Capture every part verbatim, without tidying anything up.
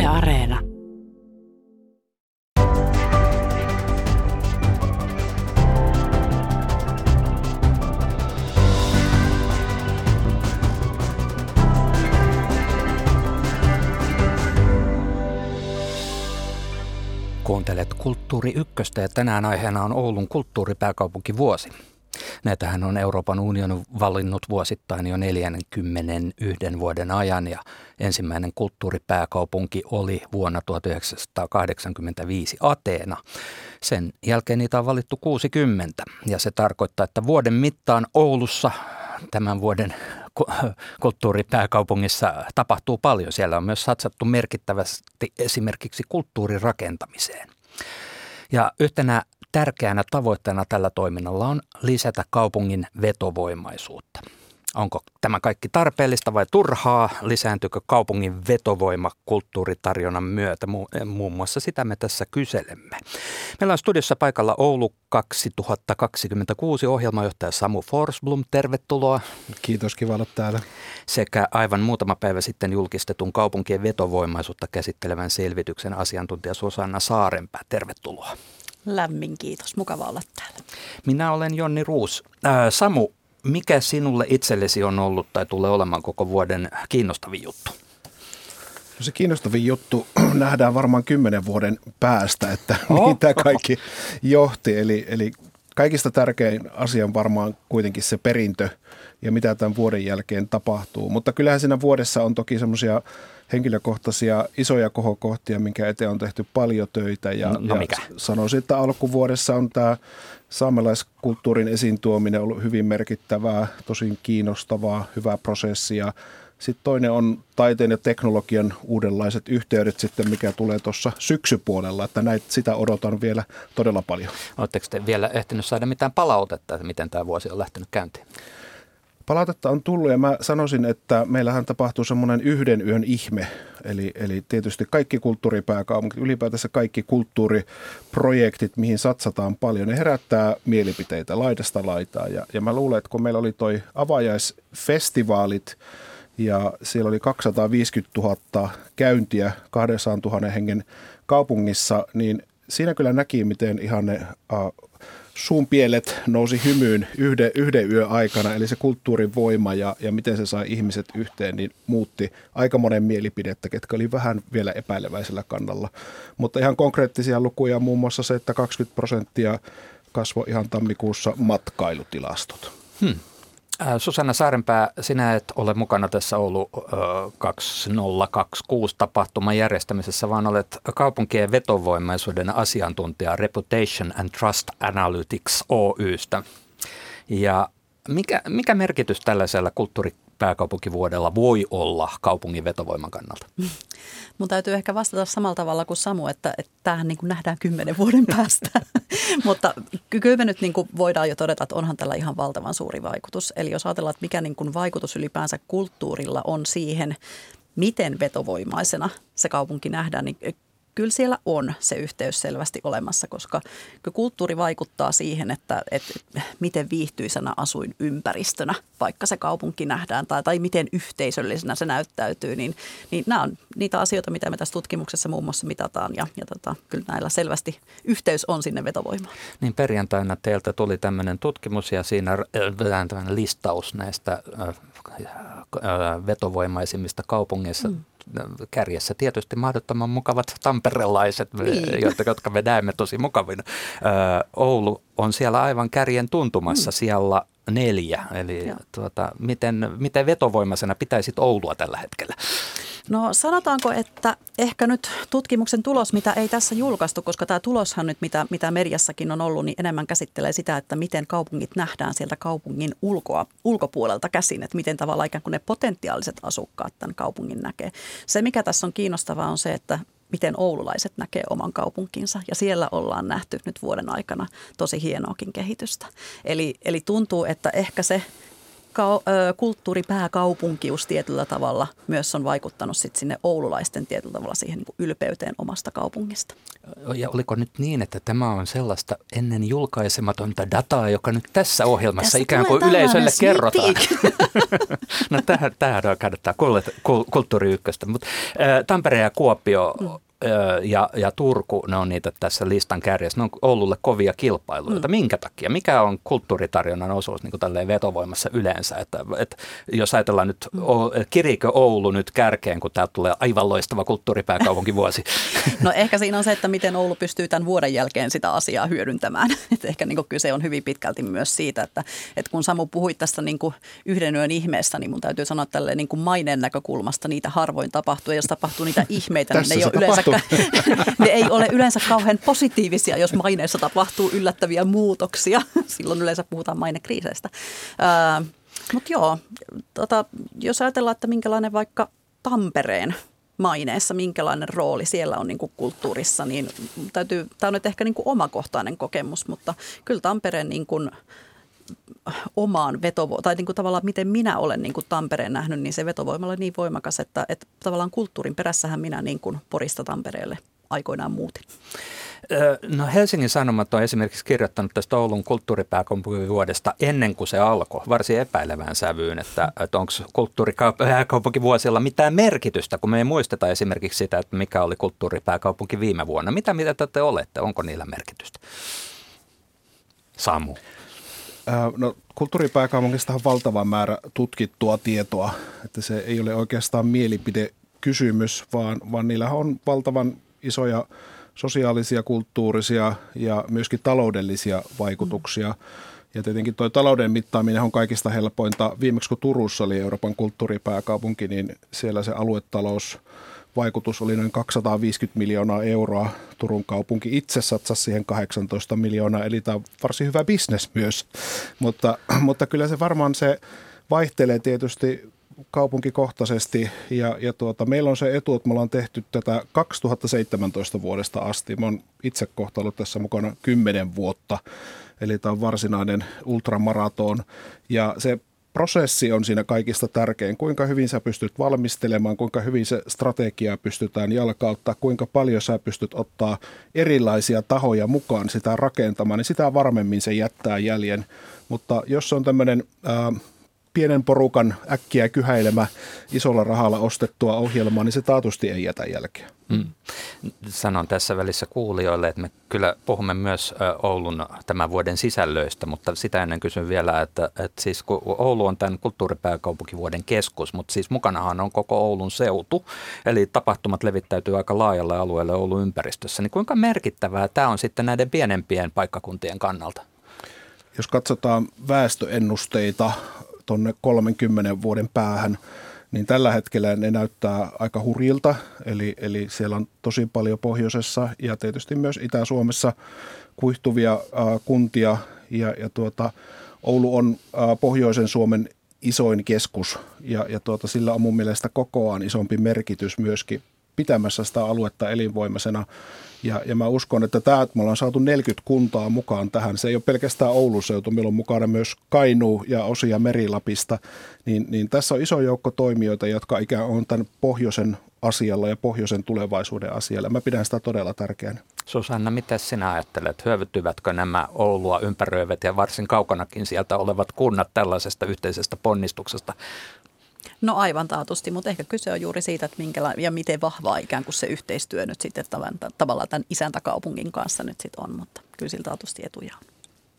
Yle Areena. Kuuntelet Kulttuuri Ykköstä ja tänään aiheena on Oulun kulttuuripääkaupunkivuosi. Näitähän on Euroopan unioni valinnut vuosittain jo neljänkymmenenyhden vuoden ajan ja ensimmäinen kulttuuripääkaupunki oli vuonna tuhatyhdeksänsataakahdeksankymmentäviisi Ateena. Sen jälkeen niitä on valittu kuusikymmentä ja se tarkoittaa, että vuoden mittaan Oulussa tämän vuoden kulttuuripääkaupungissa tapahtuu paljon. Siellä on myös satsattu merkittävästi esimerkiksi kulttuurirakentamiseen. Ja yhtenä tärkeänä tavoitteena tällä toiminnalla on lisätä kaupungin vetovoimaisuutta. Onko tämä kaikki tarpeellista vai turhaa? Lisääntyykö kaupungin vetovoima kulttuuritarjonnan myötä? Muun muassa sitä me tässä kyselemme. Meillä on studiossa paikalla Oulu kaksituhattakaksikymmentäkuusi ohjelmajohtaja Samu Forsblom. Tervetuloa. Kiitos, kiva olla täällä. Sekä aivan muutama päivä sitten julkistetun kaupunkien vetovoimaisuutta käsittelevän selvityksen asiantuntija Susanna Saarenpää. Tervetuloa. Lämmin kiitos, mukava olla täällä. Minä olen Jonni Ruus. Äh, Samu, mikä sinulle itsellesi on ollut tai tulee olemaan koko vuoden kiinnostavin juttu? No se kiinnostavin juttu nähdään varmaan kymmenen vuoden päästä, että oh, mihin tämä kaikki johti. Eli, eli kaikista tärkein asia on varmaan kuitenkin se perintö ja mitä tämän vuoden jälkeen tapahtuu. Mutta kyllähän siinä vuodessa on toki semmoisia henkilökohtaisia isoja kohokohtia, minkä eteen on tehty paljon töitä. Ja, no mikä? ja sanoisin, että alkuvuodessa on tämä saamelaiskulttuurin esiin tuominen ollut hyvin merkittävää, tosi kiinnostavaa, hyvää prosessia. Sitten toinen on taiteen ja teknologian uudenlaiset yhteydet sitten, mikä tulee tuossa syksypuolella, että näitä, sitä odotan vielä todella paljon. Oletteko te vielä ehtinyt saada mitään palautetta, että miten tämä vuosi on lähtenyt käyntiin? Palautetta on tullut ja mä sanoisin, että meillähän tapahtuu semmoinen yhden yön ihme, eli, eli tietysti kaikki kulttuuripääkaupungit, ylipäätänsä kaikki kulttuuriprojektit, mihin satsataan paljon, ne herättää mielipiteitä laidasta laitaan. Ja, ja mä luulen, että kun meillä oli toi avajaisfestivaalit ja siellä oli kaksisataaviisikymmentätuhatta käyntiä kahdeksantuhannen hengen kaupungissa, niin siinä kyllä näki, miten ihan ne Uh, suun pielet nousi hymyyn yhden, yhden yön aikana, eli se kulttuurin voima ja, ja miten se sai ihmiset yhteen, niin muutti aika monen mielipidettä, ketkä oli vähän vielä epäileväisellä kannalla. Mutta ihan konkreettisia lukuja, muun muassa se, että kaksikymmentä prosenttia kasvoi ihan tammikuussa matkailutilastot. Hmm. Susanna Saarenpää, sinä et ole mukana tässä Oulu kaksituhattakaksikymmentäkuusi tapahtuman järjestämisessä, vaan olet kaupunkien vetovoimaisuuden asiantuntija Reputation and Trust Analytics Oy:stä. Ja mikä, mikä merkitys tällaisella kulttuuripääkaupunkivuodella voi olla kaupungin vetovoiman kannalta? Mun täytyy ehkä vastata samalla tavalla kuin Samu, että, että tämähän niin kuin nähdään kymmenen vuoden päästä. Mutta kyllä me nyt niin kuin voidaan jo todeta, että onhan tällä ihan valtavan suuri vaikutus. Eli jos ajatellaan, että mikä niin kuin vaikutus ylipäänsä kulttuurilla on siihen, miten vetovoimaisena se kaupunki nähdään, niin kyllä siellä on se yhteys selvästi olemassa, koska kulttuuri vaikuttaa siihen, että, että miten viihtyisänä asuinympäristönä vaikka se kaupunki nähdään tai, tai miten yhteisöllisenä se näyttäytyy, niin, niin nämä on niitä asioita, mitä me tässä tutkimuksessa muun muassa mitataan ja, ja tota, kyllä näillä selvästi yhteys on sinne vetovoimaan. Niin perjantaina teiltä tuli tämmöinen tutkimus ja siinä vähän tämmöinen listaus näistä äh, äh, vetovoimaisimmista kaupungeissa. Mm. Kärjessä tietysti mahdottoman mukavat tamperelaiset, niin. jotka, jotka me näemme tosi mukavina. Oulu on siellä aivan kärjen tuntumassa mm. siellä neljä. Eli tuota, miten, miten vetovoimaisena pitäisit Oulua tällä hetkellä? No sanotaanko, että ehkä nyt tutkimuksen tulos, mitä ei tässä julkaistu, koska tämä tuloshan nyt, mitä, mitä mediassakin on ollut, niin enemmän käsittelee sitä, että miten kaupungit nähdään sieltä kaupungin ulkoa, ulkopuolelta käsin, että miten tavallaan ikään kuin ne potentiaaliset asukkaat tämän kaupungin näkee. Se, mikä tässä on kiinnostavaa, on se, että miten oululaiset näkee oman kaupunkinsa ja siellä ollaan nähty nyt vuoden aikana tosi hienoakin kehitystä. Eli, eli tuntuu, että ehkä se ka- kulttuuripääkaupunkius tietyllä tavalla myös on vaikuttanut sit sinne oululaisten tietyllä tavalla siihen niin kuin ylpeyteen omasta kaupungista. Ja oliko nyt niin, että tämä on sellaista ennen julkaisematonta dataa, joka nyt tässä ohjelmassa tässä ikään kuin yleisölle kerrotaan? No tähän, tähän kannattaa kulttuuri ykköstä. Mutta Tampere ja Kuopio mm. ja, ja Turku, ne on niitä tässä listan kärjessä. Ne on Oululle kovia kilpailuita. Mm. Minkä takia? Mikä on kulttuuritarjonnan osuus niin kuin tälleen vetovoimassa yleensä? Että, että jos ajatellaan nyt, mm. kiriikö Oulu nyt kärkeen, kun täältä tulee aivan loistava kulttuuripääkaupunkivuosi? No ehkä siinä on se, että miten Oulu pystyy tämän vuoden jälkeen sitä asiaa hyödyntämään. Et ehkä niin kuin kyse on hyvin pitkälti myös siitä, että, että kun Samu puhuit tästä niin kuin yhden yön ihmeestä, niin mun täytyy sanoa tälleen niin kuin maineen näkökulmasta niitä harvoin tapahtuu. Ja jos tapahtuu niitä ihmeitä, niin ne ei ole yleensä ne ei ole yleensä kauhean positiivisia, jos maineessa tapahtuu yllättäviä muutoksia. Silloin yleensä puhutaan mainekriiseistä. Äh, Mutta joo, tota, jos ajatellaan, että minkälainen vaikka Tampereen maineessa, minkälainen rooli siellä on niin kuin kulttuurissa, niin täytyy, tämä on nyt ehkä niin kuin omakohtainen kokemus, mutta kyllä Tampereen niin kuin omaan vetovoimaan, tai niin kuin tavallaan miten minä olen niin kuin Tampereen nähnyt, niin se vetovoima oli niin voimakas, että, että tavallaan kulttuurin perässähän minä niin kuin Porista Tampereelle aikoinaan muutin. No Helsingin Sanomat on esimerkiksi kirjoittanut tästä Oulun kulttuuripääkaupunkivuodesta ennen kuin se alkoi, varsin epäilevään sävyyn, että, että onko kulttuuripääkaupunkivuosilla mitään merkitystä, kun me ei muisteta esimerkiksi sitä, että mikä oli kulttuuripääkaupunki viime vuonna. Mitä mitä te olette? Onko niillä merkitystä? Samu. No, kulttuuripääkaupunkistahan on valtava määrä tutkittua tietoa, että se ei ole oikeastaan mielipidekysymys, vaan, vaan niillä on valtavan isoja sosiaalisia, kulttuurisia ja myöskin taloudellisia vaikutuksia. Ja tietenkin tuo talouden mittaaminen on kaikista helpointa. Viimeksi kun Turussa oli Euroopan kulttuuripääkaupunki, niin siellä se aluetalous vaikutus oli noin kaksisataaviisikymmentä miljoonaa euroa. Turun kaupunki itse satsasi siihen kahdeksantoista miljoonaa, eli tämä on varsin hyvä bisnes myös. Mutta, mutta kyllä se varmaan se vaihtelee tietysti kaupunkikohtaisesti ja, ja tuota, meillä on se etu, että me ollaan tehty tätä kaksituhattaseitsemäntoista vuodesta asti. Mä oon itse kohta ollut tässä mukana kymmenen vuotta, eli tämä on varsinainen ultramaraton ja se prosessi on siinä kaikista tärkein, kuinka hyvin sä pystyt valmistelemaan, kuinka hyvin se strategiaa pystytään jalkauttaa, kuinka paljon sä pystyt ottaa erilaisia tahoja mukaan sitä rakentamaan, niin sitä varmemmin se jättää jäljen. Mutta jos on tämmöinen ää, pienen porukan äkkiä kyhäilemä isolla rahalla ostettua ohjelmaa, niin se taatusti ei jätä jälkeä. Mm. Sanon tässä välissä kuulijoille, että me kyllä puhumme myös Oulun tämän vuoden sisällöistä, mutta sitä ennen kysyn vielä, että, että siis kun Oulu on tämän kulttuuripääkaupunkivuoden keskus, mutta siis mukanahan on koko Oulun seutu, eli tapahtumat levittäytyy aika laajalle alueelle Oulun ympäristössä, niin kuinka merkittävää tämä on sitten näiden pienempien paikkakuntien kannalta? Jos katsotaan väestöennusteita tuonne kolmenkymmenen vuoden päähän, niin tällä hetkellä ne näyttää aika hurjilta, eli, eli siellä on tosi paljon pohjoisessa ja tietysti myös Itä-Suomessa kuihtuvia ä, kuntia ja, ja tuota, Oulu on ä, pohjoisen Suomen isoin keskus ja, ja tuota, sillä on mun mielestä kokoaan isompi merkitys myöskin pitämässä sitä aluetta elinvoimaisena. Ja, ja mä uskon, että tämä, että me ollaan saatu neljäkymmentä kuntaa mukaan tähän, se ei ole pelkästään Oulun seutu, meillä on mukana myös Kainuu ja osia Merilapista, niin, niin tässä on iso joukko toimijoita, jotka ikään on tämän pohjoisen asialla ja pohjoisen tulevaisuuden asialla. Mä pidän sitä todella tärkeänä. Susanna, mitä sinä ajattelet? Hyötyvätkö nämä Oulua ympäröivät ja varsin kaukanakin sieltä olevat kunnat tällaisesta yhteisestä ponnistuksesta? No aivan taatusti, mutta ehkä kyse on juuri siitä, että minkälainen ja miten vahvaa ikään kuin se yhteistyö nyt sitten tavallaan tämän isäntäkaupungin kanssa nyt sitten on, mutta kyllä sillä taatusti etuja on.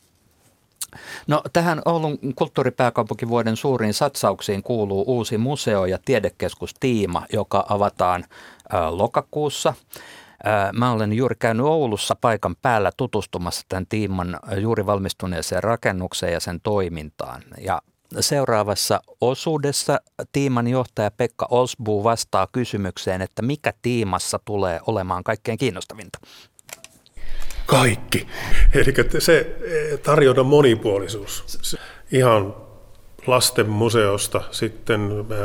No tähän Oulun kulttuuripääkaupunkivuoden suuriin satsauksiin kuuluu uusi museo- ja tiedekeskus Tiima, joka avataan ä, lokakuussa. Ä, mä olen juuri käynyt Oulussa paikan päällä tutustumassa tämän Tiiman juuri valmistuneeseen rakennukseen ja sen toimintaan. Ja seuraavassa osuudessa Tiiman johtaja Pekka Osbu vastaa kysymykseen, että mikä Tiimassa tulee olemaan kaikkein kiinnostavinta. Kaikki. Eli se tarjota monipuolisuus. Ihan lasten museosta sitten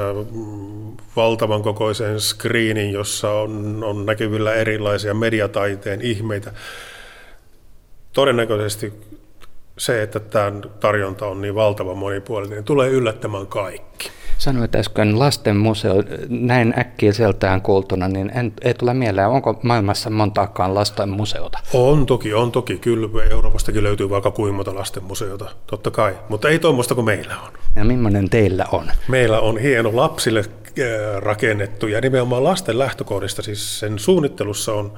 valtavan kokoisen screenin, jossa on, on näkyvillä erilaisia mediataiteen ihmeitä. Todennäköisesti se, että tämä tarjonta on niin valtavan monipuolinen, niin tulee yllättämään kaikki. Sanoit äsken lastenmuseo, näin äkkiseltään kuultuna, niin en, ei tule mieleen, onko maailmassa montaakaan lastenmuseota? On toki, on toki. Kyllä Euroopastakin löytyy vaikka kuinka monta lastenmuseota, totta kai. Mutta ei tuommoista kuin meillä on. Ja millainen teillä on? Meillä on hieno lapsille rakennettu ja nimenomaan lasten lähtökohdista. Siis sen suunnittelussa on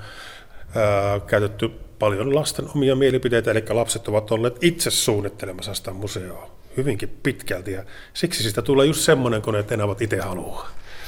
ää, käytetty paljon lasten omia mielipiteitä, eli lapset ovat olleet itse suunnittelemassa sitä museoa hyvinkin pitkälti, ja siksi siitä tulee just semmoinen, kun ne elävät itse haluaa.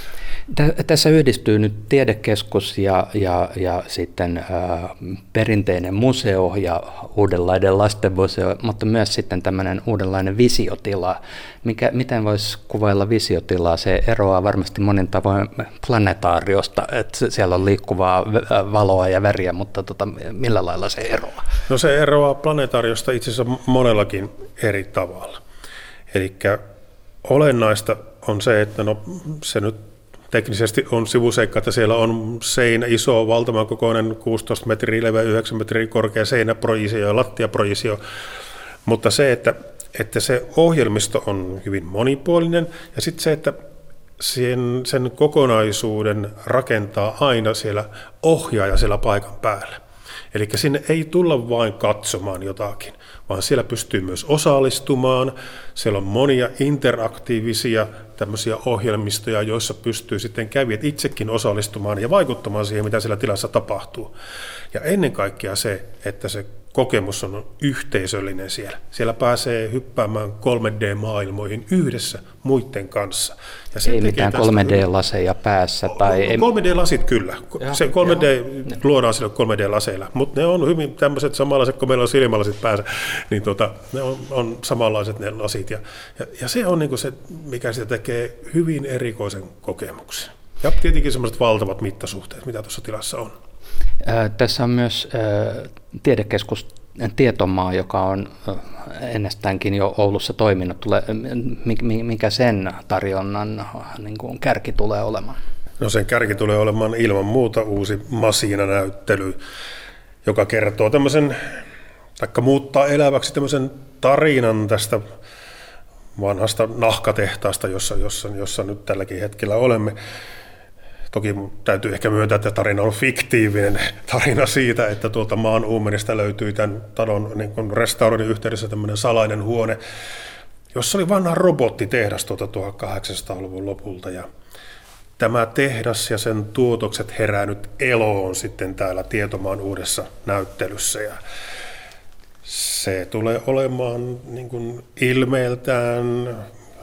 Tässä yhdistyy nyt tiedekeskus ja, ja, ja sitten ää, perinteinen museo ja uudenlainen lastenmuseo, mutta myös sitten tämmöinen uudenlainen visiotila. Mikä, miten voisi kuvailla visiotilaa? Se eroaa varmasti monin tavoin planetaariosta, että siellä on liikkuvaa valoa ja väriä, mutta tota, millä lailla se eroaa? No se eroaa planetaariosta itse asiassa monellakin eri tavalla. Eli olennaista on se, että no, se nyt teknisesti on sivuseikka, että siellä on seinä, iso, valtavan kokoinen, kuusitoista metriä leveä, yhdeksän metriä korkea seinäprojisio ja lattiaprojisio, mutta se, että, että se ohjelmisto on hyvin monipuolinen ja sitten se, että sen, sen kokonaisuuden rakentaa aina siellä ohjaaja siellä paikan päällä. Eli sinne ei tulla vain katsomaan jotakin, vaan siellä pystyy myös osallistumaan. Siellä on monia interaktiivisia tämmöisiä ohjelmistoja, joissa pystyy sitten kävijät itsekin osallistumaan ja vaikuttamaan siihen, mitä siellä tilassa tapahtuu. Ja ennen kaikkea se, että se kokemus on yhteisöllinen siellä. Siellä pääsee hyppäämään kolme D-maailmoihin yhdessä muiden kanssa. Ja ei mitään kolme D-laseja päässä. Tai kolme D-lasit kyllä. Ja, se kolme D joo. Luodaan sille kolme D-laseilla, mutta ne on hyvin tämmöiset samanlaiset, kun meillä on silmälasit päässä, niin tota, ne on, on samanlaiset ne lasit. Ja, ja, ja se on niinku se, mikä sitä tekee hyvin erikoisen kokemuksen. Ja tietenkin semmoiset valtavat mittasuhteet, mitä tuossa tilassa on. Tässä on myös tiedekeskus Tietomaa, joka on ennestäänkin jo Oulussa toiminut. Tule, mikä sen tarjonnan niin kuin kärki tulee olemaan? No sen kärki tulee olemaan ilman muuta uusi Masiina-näyttely, joka kertoo tämmöisen, taikka muuttaa eläväksi tämmöisen tarinan tästä vanhasta nahkatehtaasta, jossa, jossa, jossa nyt tälläkin hetkellä olemme. Toki täytyy ehkä myöntää, että tarina on fiktiivinen tarina siitä, että tuolta maan uumenista löytyy tämän talon niin restauroinnin yhteydessä tämmöinen salainen huone, jossa oli vanha robottitehdas tuolta tuhatkahdeksansataaluvun lopulta. Ja tämä tehdas ja sen tuotokset herää nyt eloon sitten täällä Tietomaan uudessa näyttelyssä. Ja se tulee olemaan niin kuin ilmeeltään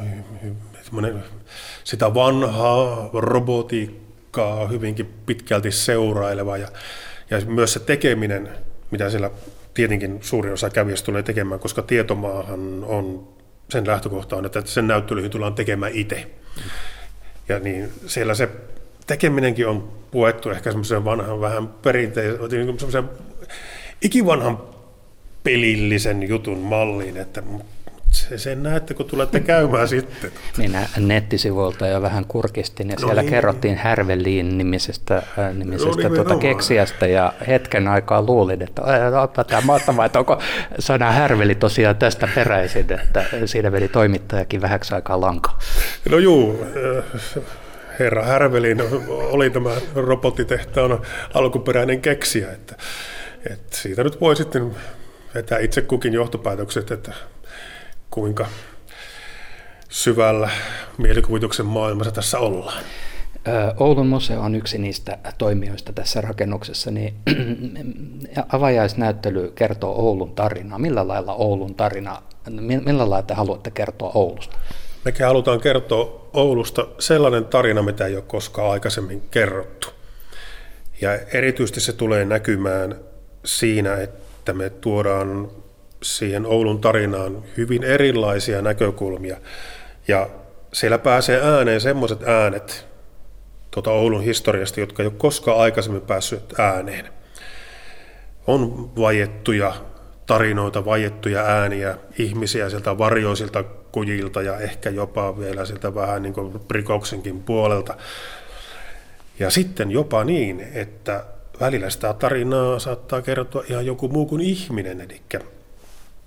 sitä vanhaa robotiikkaa, hyvinkin pitkälti seuraileva ja, ja myös se tekeminen, mitä siellä tietenkin suurin osa kävijöistä tulee tekemään, koska Tietomaahan on, sen lähtökohta on, että sen näyttelyihin tullaan tekemään itse. Ja niin siellä se tekeminenkin on puettu ehkä semmoisen vanhan vähän perinteisen, semmoisen ikivanhan pelillisen jutun malliin, että sen näette, kun tulette käymään sitten. Minä nettisivuilta jo vähän kurkistin ja no siellä niin. kerrottiin Härveliin nimisestä, äh, nimisestä no, tuota keksijästä ja hetken aikaa luulin, että onpa tämä mahtavaa, että onko sana Härveli tosiaan tästä peräisin, että siinä veli toimittajakin vähäksi aikaa lankaa. No juu, herra Härvelin oli tämä robottitehtaan alkuperäinen keksijä, että, että siitä nyt voi sitten vetää itse kukin johtopäätökset, että kuinka syvällä mielikuvituksen maailmassa tässä ollaan. Oulun museo on yksi niistä toimijoista tässä rakennuksessa, niin avajaisnäyttely kertoo Oulun tarinaa. Millä lailla Oulun tarina, millä lailla te haluatte kertoa Oulusta? Mekin halutaan kertoa Oulusta sellainen tarina, mitä ei ole koskaan aikaisemmin kerrottu. Ja erityisesti se tulee näkymään siinä, että me tuodaan siihen Oulun tarinaan hyvin erilaisia näkökulmia. Ja siellä pääsee ääneen semmoiset äänet tuota Oulun historiasta, jotka ei ole koskaan aikaisemmin päässyt ääneen. On vaiettuja tarinoita, vaiettuja ääniä, ihmisiä sieltä varjoisilta kujilta ja ehkä jopa vielä sieltä vähän niin kuin rikoksenkin puolelta. Ja sitten jopa niin, että välillä sitä tarinaa saattaa kertoa ihan joku muu kuin ihminen, eli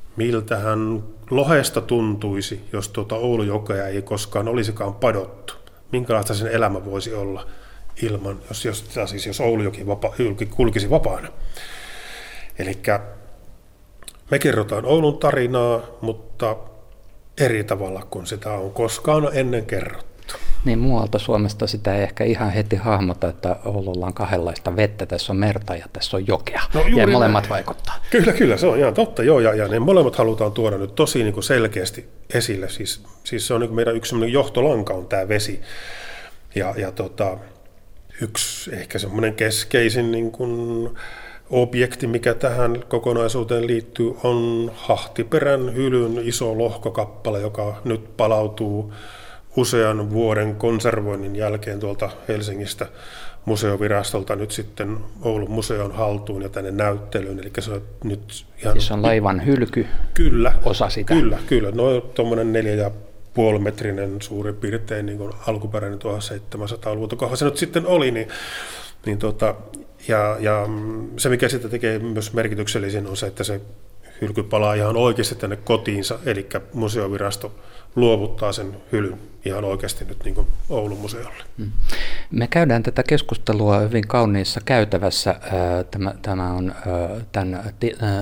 miltähän lohesta tuntuisi, jos tuota Oulujokea ei koskaan olisikaan padottu. Minkälaista sen elämä voisi olla ilman, jos, jos, siis jos Oulujoki vapa, kulkisi vapaana. Eli me kerrotaan Oulun tarinaa, mutta eri tavalla kuin sitä on koskaan ennen kerrottu. Niin muualta Suomesta sitä ei ehkä ihan heti hahmota, että Oululla on kahdenlaista vettä, tässä on merta ja tässä on jokea, no, ja molemmat näin vaikuttaa. Kyllä, kyllä, se on ihan totta, joo, ja, ja ne molemmat halutaan tuoda nyt tosi niin kuin selkeästi esille, siis, siis se on niin kuin meidän yksi semmoinen johtolanka on tämä vesi, ja, ja tota, yksi ehkä semmoinen keskeisin niin kuin objekti, mikä tähän kokonaisuuteen liittyy, on Hahtiperän hylyn iso lohkokappale, joka nyt palautuu usean vuoden konservoinnin jälkeen tuolta Helsingistä museovirastolta nyt sitten Oulun museon haltuun ja tänne näyttelyyn. Eli se on nyt ihan... Siis on laivan hylky, kyllä, osa sitä. Kyllä, kyllä. No tuommoinen neljä ja puoli metrinen suurin piirtein niin kuin alkuperäinen tuhatseitsemänsataaluvulta, kohan se nyt sitten oli, niin, niin tota, ja, ja se mikä sitä tekee myös merkityksellisin on se, että se hylky palaa ihan oikeasti tänne kotiinsa, eli museovirasto luovuttaa sen hylyn ihan oikeasti nyt niin kuin Oulun museolle. Me käydään tätä keskustelua hyvin kauniissa käytävässä. Tämä, tämä on tämän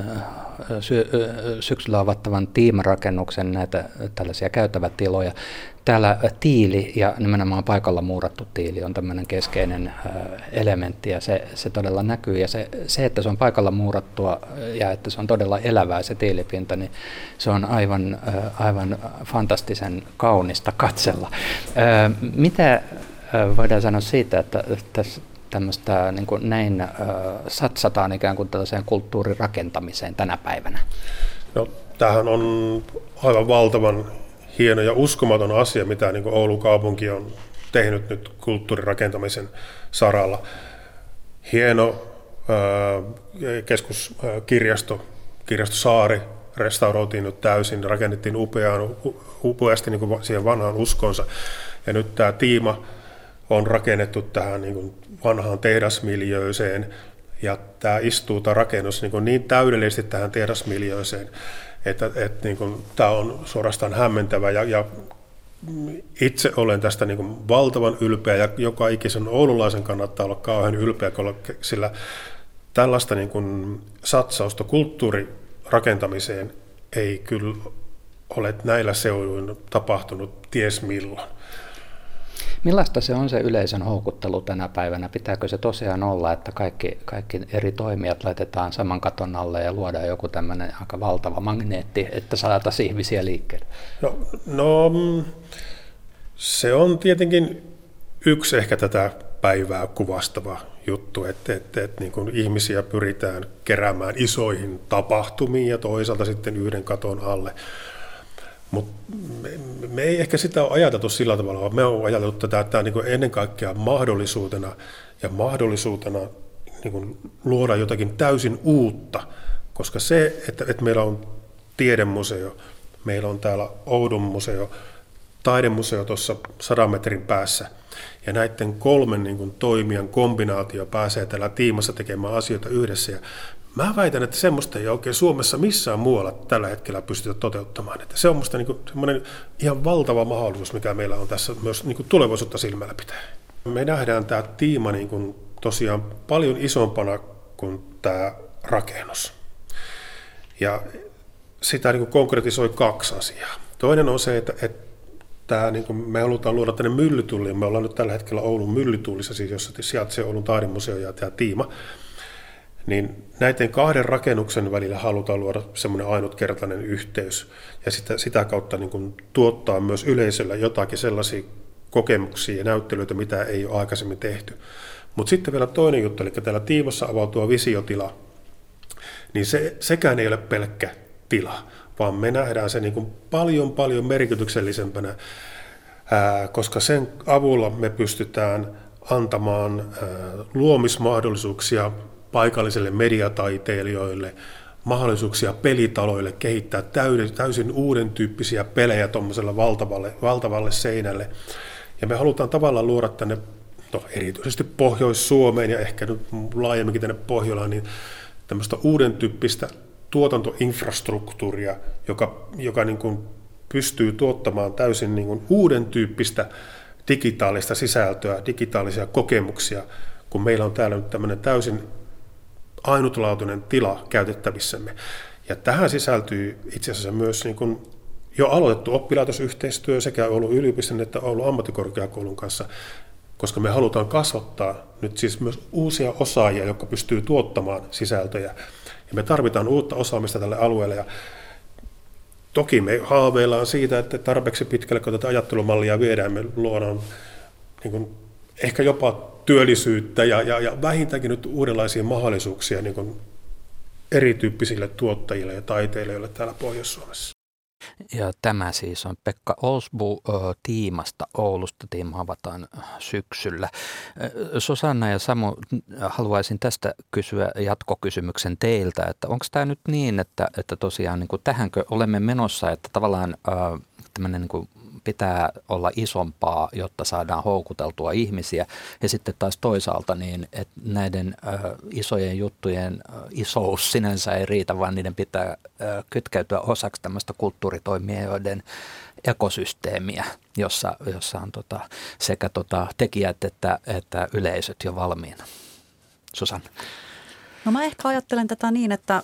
syksyllä avattavan tiimarakennuksen näitä tällaisia käytävätiloja. Täällä tiili ja nimenomaan paikalla muurattu tiili on tämmöinen keskeinen elementti ja se, se todella näkyy. Ja se, se, että se on paikalla muurattua ja että se on todella elävää se tiilipinta, niin se on aivan, aivan fantastisen kaunista katsella. Mitä voidaan sanoa siitä, että tässä tämmöistä niin kuin näin satsataan ikään kuin tällaiseen kulttuurirakentamiseen tänä päivänä? No, tämähän on aivan valtavan hieno ja uskomaton asia, mitä niin kuin Oulun kaupunki on tehnyt nyt kulttuurirakentamisen saralla. Hieno ää, keskuskirjasto, kirjasto Saari restauroitiin nyt täysin, rakennettiin upeaan, upeasti niin kuin siihen vanhaan uskonsa. Ja nyt tämä tiima on rakennettu tähän niin kuin vanhaan tehdasmiljööseen, ja tämä istuu tämä rakennus niin, niin täydellisesti tähän tehdasmiljööseen, että, että niin kuin, tämä on suorastaan hämmentävä, ja, ja itse olen tästä niin kuin valtavan ylpeä, ja joka ikisen oululaisen kannattaa olla kauhean ylpeä, sillä tällaista niin kuin satsausta kulttuurirakentamiseen ei kyllä ole näillä seuduilla tapahtunut ties milloin. Millaista se on se yleisön houkuttelu tänä päivänä? Pitääkö se tosiaan olla, että kaikki, kaikki eri toimijat laitetaan saman katon alle ja luodaan joku tämmöinen aika valtava magneetti, että saataisiin ihmisiä liikkeelle? No, no se on tietenkin yksi ehkä tätä päivää kuvastava juttu, että, että, että niin kuin ihmisiä pyritään keräämään isoihin tapahtumiin ja toisaalta sitten yhden katon alle. Mutta me, me ei ehkä sitä ole ajateltu sillä tavalla, vaan me on ajateltu tätä, tätä niin kuin ennen kaikkea mahdollisuutena ja mahdollisuutena niin kuin luoda jotakin täysin uutta, koska se, että, että meillä on tiedemuseo, meillä on täällä Oudun museo, taidemuseo tuossa sadan metrin päässä, ja näiden kolmen niin kuin toimijan kombinaatio pääsee täällä tiimassa tekemään asioita yhdessä, ja mä väitän, että semmoista ei oikein Suomessa missään muualla tällä hetkellä pystytä toteuttamaan. Että se on musta niin semmoinen ihan valtava mahdollisuus, mikä meillä on tässä myös niin kuin tulevaisuutta silmällä pitää. Me nähdään tämä tiima niin kuin tosiaan paljon isompana kuin tämä rakennus. Ja sitä niin kuin konkretisoi kaksi asiaa. Toinen on se, että, että tämä, niin kuin me halutaan luoda tänne myllytulliin. Me ollaan nyt tällä hetkellä Oulun myllytullissa, siis jossa sijaitsee Oulun taidemuseo ja tämä tiima. Niin näiden kahden rakennuksen välillä halutaan luoda semmoinen ainutkertainen yhteys ja sitä, sitä kautta niin kuin tuottaa myös yleisöllä jotakin sellaisia kokemuksia ja näyttelyitä, mitä ei ole aikaisemmin tehty. Mutta sitten vielä toinen juttu, eli täällä tiimassa avautua visiotila, niin se, sekään ei ole pelkkä tila, vaan me nähdään se niin kuin paljon paljon merkityksellisempänä, ää, koska sen avulla me pystytään antamaan ää, luomismahdollisuuksia paikallisille mediataiteilijoille, mahdollisuuksia pelitaloille kehittää täysin uuden tyyppisiä pelejä tuommoiselle valtavalle, valtavalle seinälle. Ja me halutaan tavallaan luoda tänne, no erityisesti Pohjois-Suomeen ja ehkä nyt laajemminkin tänne Pohjolaan, niin tämmöistä uuden tyyppistä tuotantoinfrastruktuuria, joka, joka niin kuin pystyy tuottamaan täysin niin kuin uuden tyyppistä digitaalista sisältöä, digitaalisia kokemuksia, kun meillä on täällä nyt tämmöinen täysin ainutlaatuinen tila käytettävissämme. Ja tähän sisältyy itse asiassa myös niin kuin jo aloitettu oppilaitosyhteistyö sekä Oulun yliopiston että Oulun ammattikorkeakoulun kanssa, koska me halutaan kasvattaa nyt siis myös uusia osaajia, jotka pystyy tuottamaan sisältöjä. Ja me tarvitaan uutta osaamista tälle alueelle. Ja toki me haaveillaan siitä, että tarpeeksi pitkälle, kun tätä ajattelumallia viedään, me luodaan niin kuin ehkä jopa työllisyyttä ja, ja, ja vähintäänkin nyt uudenlaisia mahdollisuuksia niin kuin erityyppisille tuottajille ja taiteilijoille täällä Pohjois-Suomessa. Ja tämä siis on Pekka Olsbu tiimasta Oulusta. Tiima avataan syksyllä. Susanna ja Samu, haluaisin tästä kysyä jatkokysymyksen teiltä, että onko tämä nyt niin, että, että tosiaan niin kuin tähänkö olemme menossa, että tavallaan äh, tämmöinen niin kuin pitää olla isompaa, jotta saadaan houkuteltua ihmisiä. Ja sitten taas toisaalta niin, että näiden äh, isojen juttujen äh, isous sinänsä ei riitä, vaan niiden pitää äh, kytkeytyä osaksi tämmöistä kulttuuritoimijoiden ekosysteemiä, jossa, jossa on tota, sekä tota, tekijät että, että yleisöt jo valmiina. Susanna. No mä ehkä ajattelen tätä niin, että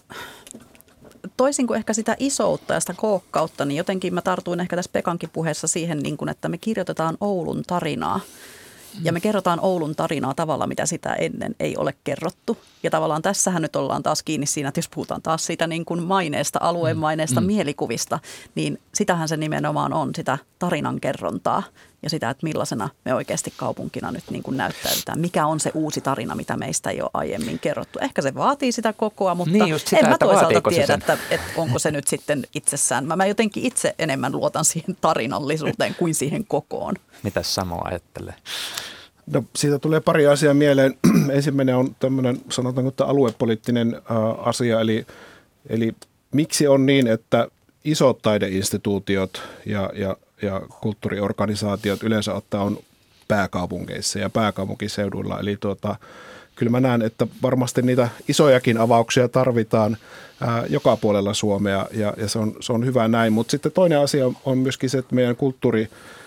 toisin kuin ehkä sitä isoutta ja sitä kookkautta, niin jotenkin mä tartuin ehkä tässä Pekankin puheessa siihen, niin kuin, että me kirjoitetaan Oulun tarinaa. Ja me kerrotaan Oulun tarinaa tavalla, mitä sitä ennen ei ole kerrottu. Ja tavallaan tässähän nyt ollaan taas kiinni siinä, että jos puhutaan taas siitä niin kuin maineesta, alueen maineesta, mm. mielikuvista, niin sitähän se nimenomaan on, sitä tarinan kerrontaa ja sitä, että millaisena me oikeasti kaupunkina nyt niin kuin näyttäydytään. Mikä on se uusi tarina, mitä meistä ei ole aiemmin kerrottu. Ehkä se vaatii sitä kokoa, mutta niin sitä, en mä toisaalta tiedä, että, että onko se nyt sitten itsessään. Mä, mä jotenkin itse enemmän luotan siihen tarinallisuuteen kuin siihen kokoon. Mitäs Samu ajattelee? No, siitä tulee pari asiaa mieleen. Ensimmäinen on tämmöinen, sanotaanko, että aluepoliittinen äh, asia, eli, eli miksi on niin, että isot taideinstituutiot ja, ja, ja kulttuuriorganisaatiot yleensä ottaa on pääkaupungeissa ja pääkaupunkiseuduilla. Eli tuota, kyllä mä näen, että varmasti niitä isojakin avauksia tarvitaan ää, joka puolella Suomea ja, ja se, on, se on hyvä näin. Mutta sitten toinen asia on myöskin se, että meidän kulttuuri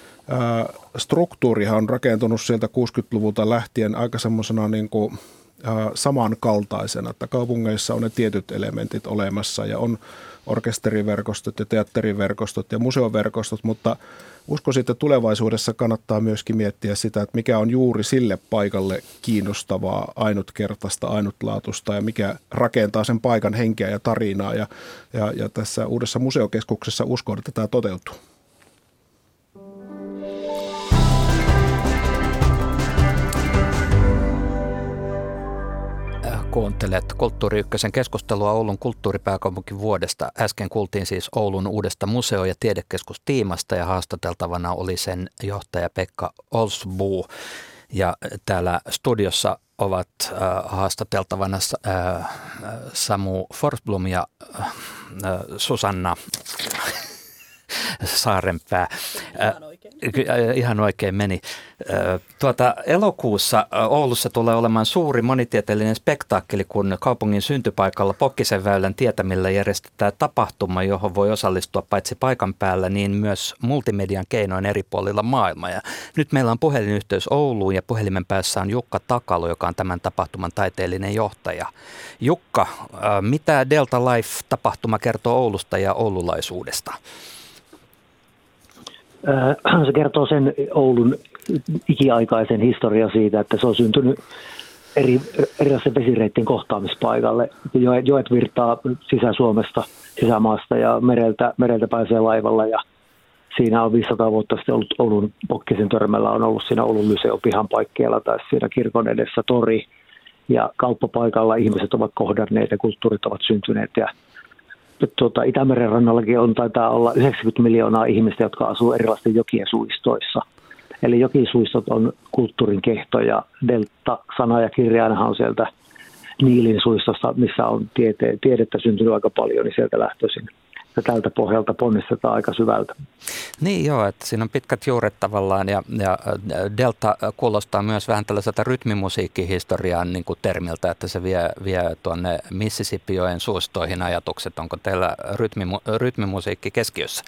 struktuurihan on rakentunut sieltä kuusikymmentäluvulta lähtien aika semmoisena niin kuin samankaltaisena, että kaupungeissa on ne tietyt elementit olemassa ja on orkesteriverkostot ja teatteriverkostot ja museoverkostot, mutta uskoisin, että tulevaisuudessa kannattaa myöskin miettiä sitä, että mikä on juuri sille paikalle kiinnostavaa, ainutkertaista, ainutlaatuista ja mikä rakentaa sen paikan henkeä ja tarinaa ja, ja, ja tässä uudessa museokeskuksessa uskon, että tämä toteutuu. Kuuntelet Kulttuuri Ykkösen keskustelua Oulun kulttuuripääkaupunkivuodesta. Äsken kuultiin siis Oulun uudesta museo- ja tiedekeskustiimasta ja haastateltavana oli sen johtaja Pekka Olsbu. Ja täällä studiossa ovat äh, haastateltavana äh, Samu Forsblom ja äh, Susanna Saarenpää. Ihan oikein. Ihan oikein meni. Tuota, elokuussa Oulussa tulee olemaan suuri monitieteellinen spektaakkeli, kun kaupungin syntypaikalla Pokkisen väylän tietämillä järjestetään tapahtuma, johon voi osallistua paitsi paikan päällä, niin myös multimedian keinoin eri puolilla maailmaa. Ja nyt meillä on puhelinyhteys Ouluun ja puhelimen päässä on Jukka Takalo, joka on tämän tapahtuman taiteellinen johtaja. Jukka, mitä Delta Life-tapahtuma kertoo Oulusta ja oululaisuudesta? Se kertoo sen Oulun ikiaikaisen historian siitä, että se on syntynyt eri, erilaisten vesireittien kohtaamispaikalle. Joet virtaa Sisä-Suomesta, sisämaasta ja mereltä, mereltä pääsee laivalla ja siinä on viisisataa vuotta sitten ollut Oulun Pokkisen törmällä on ollut siinä Oulun Lyseon pihan paikkeilla tai siinä kirkon edessä tori ja kauppapaikalla ihmiset ovat kohdanneet ja kulttuurit ovat syntyneet ja Tuota, Itämeren rannallakin on, taitaa olla yhdeksänkymmentä miljoonaa ihmistä, jotka asuu erilaisten jokien suistoissa. Eli jokisuistot on kulttuurin kehto ja Delta-sana ja kirjainahan on sieltä Niilin suistosta, missä on tiete, tiedettä syntynyt aika paljon, niin sieltä lähtöisin. ja tältä pohjalta ponnistetaan aika syvältä. Niin joo, että siinä on pitkät juuret tavallaan ja, ja delta kuulostaa myös vähän tällaiselta rytmimusiikkihistorian niin kuin termiltä, että se vie, vie tuonne Mississippioen suustoihin ajatukset. Onko teillä rytmimu, rytmimusiikki keskiössä?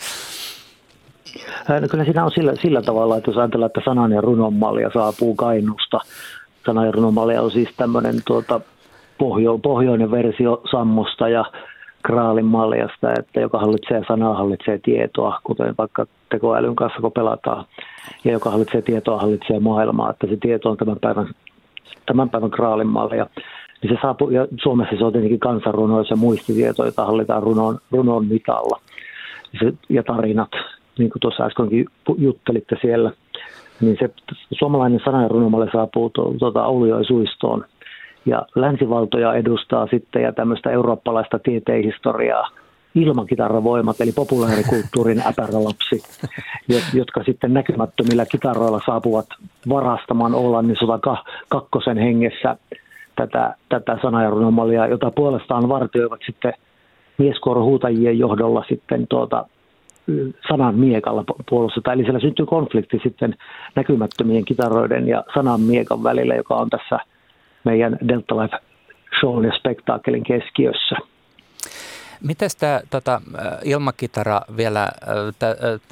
No kyllä siinä on sillä, sillä tavalla, että jos ajatellaan, että sanan ja runon mallia saapuu Kainuusta. Sanan ja runon mallia on siis tämmöinen tuota, pohjo, pohjoinen versio Sammosta ja Graalin maljasta, että joka hallitsee sanaa, hallitsee tietoa, kuten vaikka tekoälyn kanssa, kun pelataan. Ja joka hallitsee tietoa, hallitsee maailmaa, että se tieto on tämän päivän, tämän päivän Graalin mallia. Niin se saapuu, ja Suomessa se on tietenkin kansanrunoissa ja muistitieto, jota hallitaan runon, runon mitalla. Ja tarinat, niin kuin tuossa äskenkin juttelitte siellä, niin se suomalainen sana- ja runomalli saapuu tuota Oulujoen suistoon. Ja länsivaltoja edustaa sitten ja tämmöistä eurooppalaista tieteihistoriaa, ilmakitaravoimat, eli populaarikulttuurin äpärälapsi, jotka sitten näkymättömillä kitaroilla saapuvat varastamaan Ollannin sota kakkosen hengessä tätä, tätä sana- ja runomallia, jota puolestaan vartioivat sitten mieskuorohuutajien johdolla sitten tuota sanan miekalla puolustetaan. Eli siellä syntyy konflikti sitten näkymättömien kitaroiden ja sanan miekan välillä, joka on tässä meidän Delta Life shown ja spektaakkelin keskiössä. Miten tämä tota, ilmakitara vielä, tä,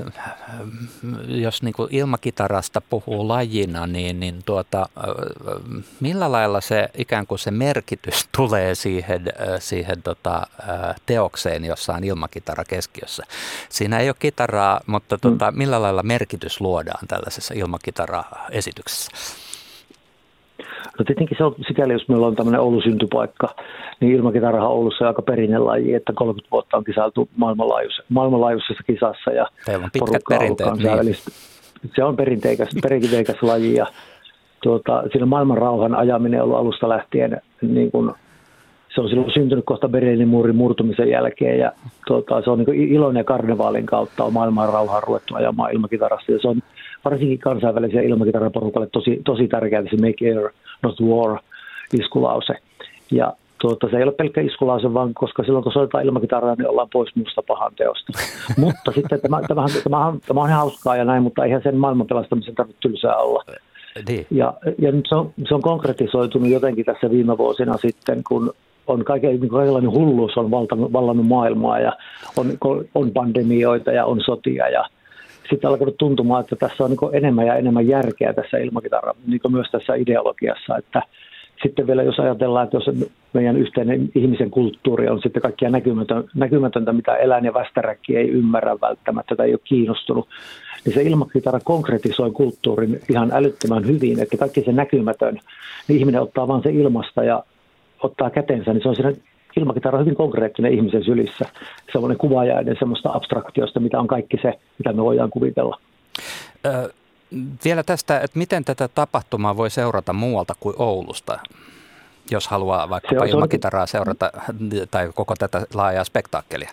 jos niinku ilmakitarasta puhuu lajina, niin, niin tuota, millä lailla se ikään kuin se merkitys tulee siihen, siihen tota, teokseen, jossa on ilmakitara keskiössä? Siinä ei ole kitaraa, mutta tota, millä lailla merkitys luodaan tällaisessa ilmakitara-esityksessä? No tietenkin se on sikäli, jos meillä on tämmöinen Oulun syntypaikka, niin ilmakitarahan Oulussa on aika perinnelaji, että kolmekymmentä vuotta on kisailtu maailmanlaajuisessa, maailmanlaajuisessa kisassa. Ja teillä on pitkät perinteet. Niin. Se on perinteikäs, perinteikäs laji ja tuota, siinä maailman rauhan ajaminen on ollut alusta lähtien, niin kuin, se on silloin syntynyt kohta Berliinin muurin murtumisen jälkeen ja tuota, se on niin kuin ilon ja karnevaalin kautta on maailman rauhaa ruvettu ajamaan ilmakitarassa ja se on varsinkin kansainvälisiä ilmakitaraporukalle tosi, tosi tärkeää se Make Air Not War -iskulause. Ja tuota, se ei ole pelkkä iskulause, vaan koska silloin kun soitetaan ilmakitaraa, niin ollaan pois muusta pahan teosta. Mutta sitten tämä, tämähän, tämähän, tämä on hauskaa ja näin, mutta eihän sen maailman pelastamisen tarvitse tylsää olla. Ja, ja nyt se on, se on konkretisoitunut jotenkin tässä viime vuosina sitten, kun on kaiken, niin kaikenlainen hulluus on valtannut, vallannut maailmaa ja on, on pandemioita ja on sotia ja sitten alkanut tuntumaan, että tässä on niin enemmän ja enemmän järkeä tässä ilmakitara, niin myös tässä ideologiassa, että sitten vielä jos ajatellaan, että jos meidän yhteinen ihmisen kulttuuri on sitten kaikkia näkymätöntä, näkymätöntä mitä eläin ja västäräkki ei ymmärrä välttämättä tai ei ole kiinnostunut, niin se ilmakitara konkretisoi kulttuurin ihan älyttömän hyvin, että kaikki se näkymätön, niin ihminen ottaa vaan se ilmasta ja ottaa kätensä, niin se on siinä ilmakitara on hyvin konkreettinen ihmisen sylissä. Sellainen kuvaajainen semmoista abstraktiosta, mitä on kaikki se, mitä me voidaan kuvitella. Ö, vielä tästä, että miten tätä tapahtumaa voi seurata muualta kuin Oulusta, jos haluaa vaikkapa se, ilmakitaraa se on, seurata tai koko tätä laajaa spektaakkelia?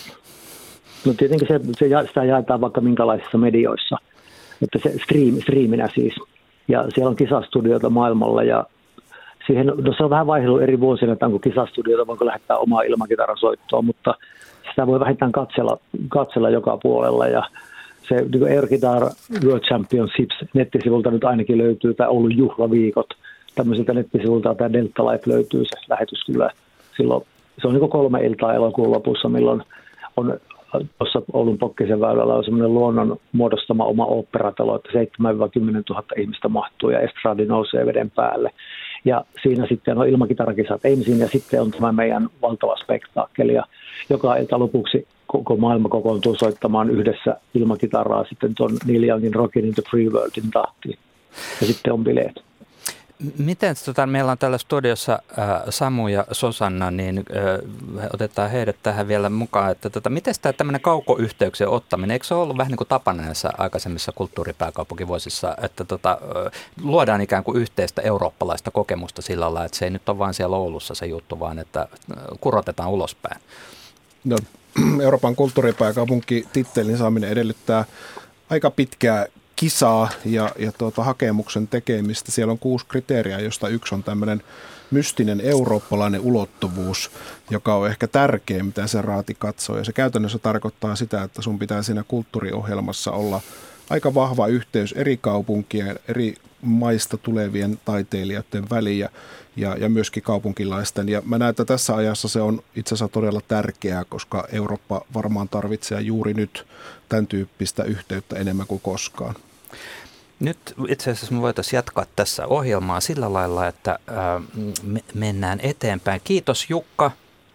No tietenkin se, se, sitä jaetaan vaikka minkälaisissa medioissa, että se stream, streaminä siis. Ja siellä on kisastudioita maailmalla ja siihen, no se on vähän vaihdellut eri vuosina, että onko kisastudioita, voiko lähettää omaa ilmakitarasoittoa, mutta sitä voi vähintään katsella, katsella joka puolella. Ja se niin Air Guitar World Championships nettisivulta nyt ainakin löytyy, tai Oulun juhlaviikot, tämmöiseltä nettisivulta tämä Delta Life löytyy se lähetys kyllä. Silloin, se on niin kolme iltaa elokuun lopussa, milloin on tuossa Oulun Pokkisen väylällä on semmoinen luonnon muodostama oma oopperatalo, että seitsemän kymmenen tuhatta ihmistä mahtuu ja estradi nousee veden päälle. Ja siinä sitten on ilmakitarakisat ensin ja sitten on tämä meidän valtava spektaakkeli. Ja joka ilta lopuksi koko maailma kokoontuu soittamaan yhdessä ilmakitaraa sitten tuon Neil Youngin Rockin' in the Free Worldin tahtiin. Ja sitten on bileet. Miten tota, meillä on täällä studiossa äh, Samu ja Sosanna, niin äh, otetaan heidät tähän vielä mukaan. Että, tota, miten tämä tämmöinen kaukoyhteyksien ottaminen, eikö se ole ollut vähän niin kuin tapana näissä aikaisemmissa kulttuuripääkaupunkivuosissa, että tota, äh, luodaan ikään kuin yhteistä eurooppalaista kokemusta sillä lailla, että se ei nyt ole vain siellä Oulussa se juttu, vaan että äh, kurotetaan ulospäin? No, Euroopan kulttuuripääkaupunki tittelin saaminen edellyttää aika pitkää kisaa ja, ja tuota, hakemuksen tekemistä. Siellä on kuusi kriteeriä, josta yksi on tämmöinen mystinen eurooppalainen ulottuvuus, joka on ehkä tärkeä, mitä se raati katsoo. Ja se käytännössä tarkoittaa sitä, että sun pitää siinä kulttuuriohjelmassa olla aika vahva yhteys eri kaupunkien, eri maista tulevien taiteilijoiden väliin ja, ja myöskin kaupunkilaisten. Ja mä näen, että tässä ajassa se on itse asiassa todella tärkeää, koska Eurooppa varmaan tarvitsee juuri nyt tämän tyyppistä yhteyttä enemmän kuin koskaan. Nyt itse asiassa me voitaisiin jatkaa tässä ohjelmaa sillä lailla, että ää, me mennään eteenpäin. Kiitos Jukka.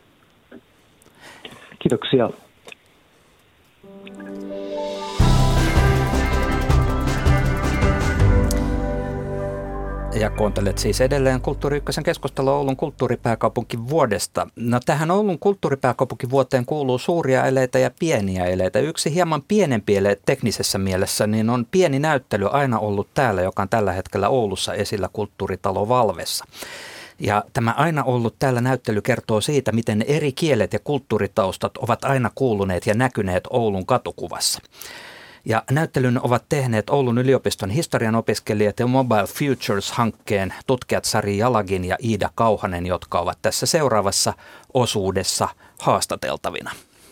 Kiitoksia. Ja kuuntelet siis edelleen Kulttuuri Ykkösen keskustelua Oulun kulttuuripääkaupunkivuodesta. No tähän Oulun kulttuuripääkaupunkivuoteen kuuluu suuria eleitä ja pieniä eleitä. Yksi hieman pienempi ele teknisessä mielessä niin on pieni näyttely aina ollut täällä, joka on tällä hetkellä Oulussa esillä Kulttuuritalo Valvessa. Ja tämä aina ollut täällä näyttely kertoo siitä, miten eri kielet ja kulttuuritaustat ovat aina kuuluneet ja näkyneet Oulun katukuvassa. Ja näyttelyn ovat tehneet Oulun yliopiston historian opiskelijat ja Mobile Futures-hankkeen tutkijat Sari Jalagin ja Iida Kauhanen, jotka ovat tässä seuraavassa osuudessa haastateltavina.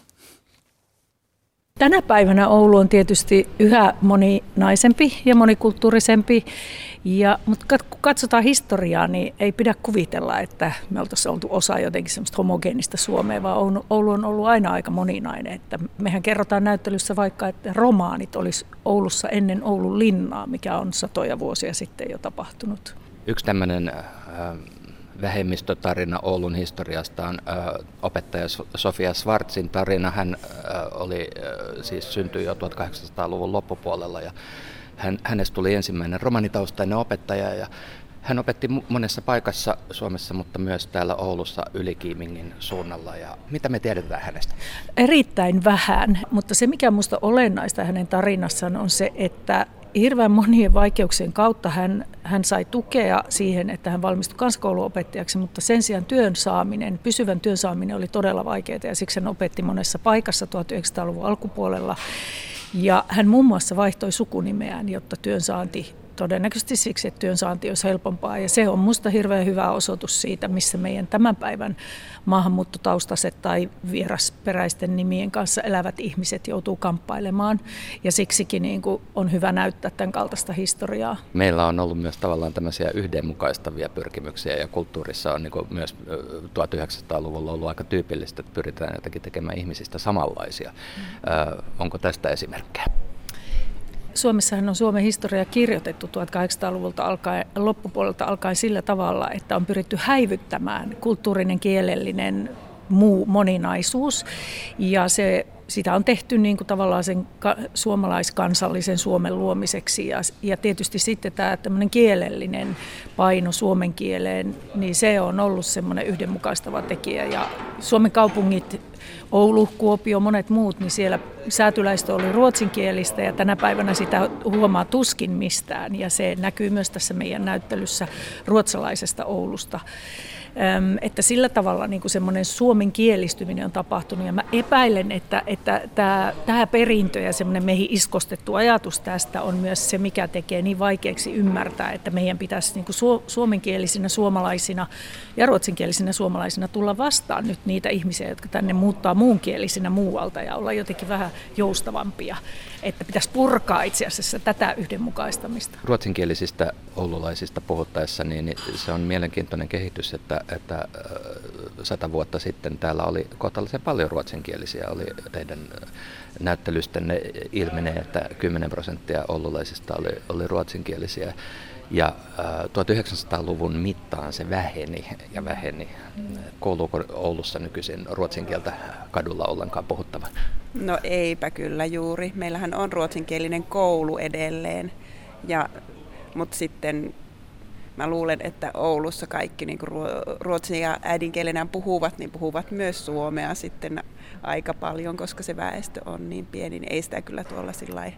Tänä päivänä Oulu on tietysti yhä moninaisempi ja monikulttuurisempi, ja, mutta kun katsotaan historiaa, niin ei pidä kuvitella, että me oltaisiin oltu osa jotenkin semmoista homogeenista Suomea, vaan Oulu on ollut aina aika moninainen. Että mehän kerrotaan näyttelyssä vaikka, että romaanit olisi Oulussa ennen Oulun linnaa, mikä on satoja vuosia sitten jo tapahtunut. Yksi tämmöinen äh, vähemmistötarina Oulun historiasta on äh, opettaja Sofia Schwarzin tarina. Hän äh, oli, äh, siis syntyi jo tuhatkahdeksansataaluvun loppupuolella ja hän, hänestä tuli ensimmäinen romanitaustainen opettaja ja hän opetti monessa paikassa Suomessa, mutta myös täällä Oulussa Ylikiimingin suunnalla. Ja mitä me tiedetään hänestä? Erittäin vähän, mutta se mikä minusta olennaista hänen tarinassaan on se, että hirveän monien vaikeuksien kautta hän, hän sai tukea siihen, että hän valmistui kansakouluopettajaksi, mutta sen sijaan työn saaminen, pysyvän työn saaminen oli todella vaikeaa ja siksi hän opetti monessa paikassa tuhatyhdeksänsataaluvun alkupuolella. Ja hän muun muassa vaihtoi sukunimeään, jotta työnsaanti, todennäköisesti siksi, että työnsaanti olisi helpompaa. Ja se on minusta hirveän hyvä osoitus siitä, missä meidän tämän päivän maahanmuuttotaustaiset tai vierasperäisten nimien kanssa elävät ihmiset joutuu kamppailemaan. Ja siksikin niin kuin on hyvä näyttää tämän kaltaista historiaa. Meillä on ollut myös tavallaan tämmöisiä yhdenmukaistavia pyrkimyksiä ja kulttuurissa on niin kuin myös tuhatyhdeksänsataaluvulla ollut aika tyypillistä, että pyritään jotenkin tekemään ihmisistä samanlaisia. Mm. Ö, onko tästä esimerkkejä? Suomessahan on Suomen historia kirjoitettu tuhatkahdeksansataaluvulta alkaen, loppupuolelta alkaen sillä tavalla, että on pyritty häivyttämään kulttuurinen, kielellinen, muu moninaisuus. Ja se, sitä on tehty niin kuin tavallaan sen ka, suomalaiskansallisen Suomen luomiseksi. Ja, ja tietysti sitten tämä tämmöinen kielellinen paino suomen kieleen, niin se on ollut semmoinen yhdenmukaistava tekijä. Ja Suomen kaupungit, Oulu, Kuopio, monet muut, niin siellä säätyläistö oli ruotsinkielistä ja tänä päivänä sitä huomaa tuskin mistään. Ja se näkyy myös tässä meidän näyttelyssä ruotsalaisesta Oulusta. Öm, että sillä tavalla niin kuin semmoinen suomen kielistyminen on tapahtunut ja mä epäilen, että, että tämä, tämä perintö ja semmoinen meihin iskostettu ajatus tästä on myös se, mikä tekee niin vaikeaksi ymmärtää, että meidän pitäisi niin kuin su- suomenkielisinä suomalaisina ja ruotsinkielisinä suomalaisina tulla vastaan nyt niitä ihmisiä, jotka tänne muuttaa muunkielisinä muualta ja olla jotenkin vähän joustavampia, että pitäisi purkaa itse asiassa tätä yhdenmukaistamista. Ruotsinkielisistä oululaisista puhuttaessa niin se on mielenkiintoinen kehitys, että että sata vuotta sitten täällä oli kohtalaisen paljon ruotsinkielisiä. Oli teidän näyttelystenne ilmenee, että kymmenen prosenttia oululaisista oli, oli ruotsinkielisiä. Ja tuhatyhdeksänsataaluvun mittaan se väheni ja väheni. Kuuluuko Oulussa nykyisin ruotsin kieltä kadulla ollenkaan puhuttava? No eipä kyllä juuri. Meillähän on ruotsinkielinen koulu edelleen, ja, mutta sitten mä luulen, että Oulussa kaikki niin kuin ruotsia äidinkielenään puhuvat, niin puhuvat myös suomea sitten aika paljon, koska se väestö on niin pieni, niin ei sitä kyllä tuolla sillai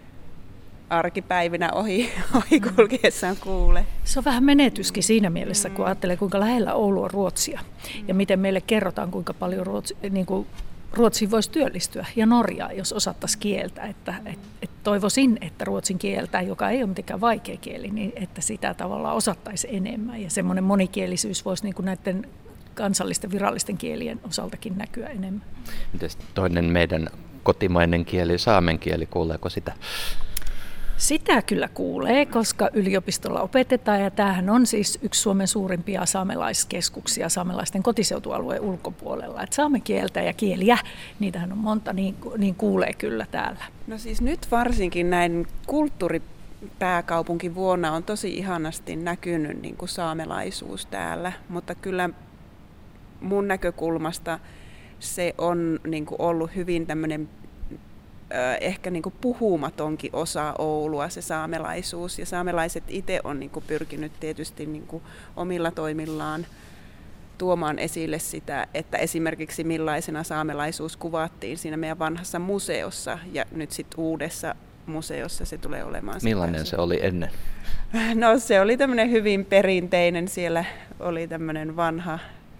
arkipäivinä ohi, ohi kulkiessaan kuule. Se on vähän menetyskin siinä mielessä, kun ajattelee, kuinka lähellä Oulu on Ruotsia ja miten meille kerrotaan, kuinka paljon ruotsi, niin kuin Ruotsiin voisi työllistyä ja Norja, jos osattaisiin kieltä. Että, et, et toivoisin, että ruotsin kieltä, joka ei ole mitenkään vaikea kieli, niin että sitä tavallaan osattaisiin enemmän. Ja semmoinen monikielisyys voisi niin kuin näiden kansallisten virallisten kielien osaltakin näkyä enemmän. Miten toinen meidän kotimainen kieli, saamen kieli, kuuleeko sitä? Sitä kyllä kuulee, koska yliopistolla opetetaan, ja tämähän on siis yksi Suomen suurimpia saamelaiskeskuksia saamelaisten kotiseutualueen ulkopuolella. Et saamen kieltä ja kieliä, niitähän on monta, niin, niin kuulee kyllä täällä. No siis nyt varsinkin näin kulttuuripääkaupunkivuonna on tosi ihanasti näkynyt niin kuin saamelaisuus täällä, mutta kyllä mun näkökulmasta se on niin kuin ollut hyvin tämmöinen ehkä niin kuin puhumatonkin osa Oulua, se saamelaisuus. Ja saamelaiset itse on niin kuin pyrkinyt tietysti niin kuin omilla toimillaan tuomaan esille sitä, että esimerkiksi millaisena saamelaisuus kuvattiin siinä meidän vanhassa museossa ja nyt sitten uudessa museossa se tulee olemaan. Millainen se oli ennen? No se oli tämmöinen hyvin perinteinen, siellä oli tämmöinen vanha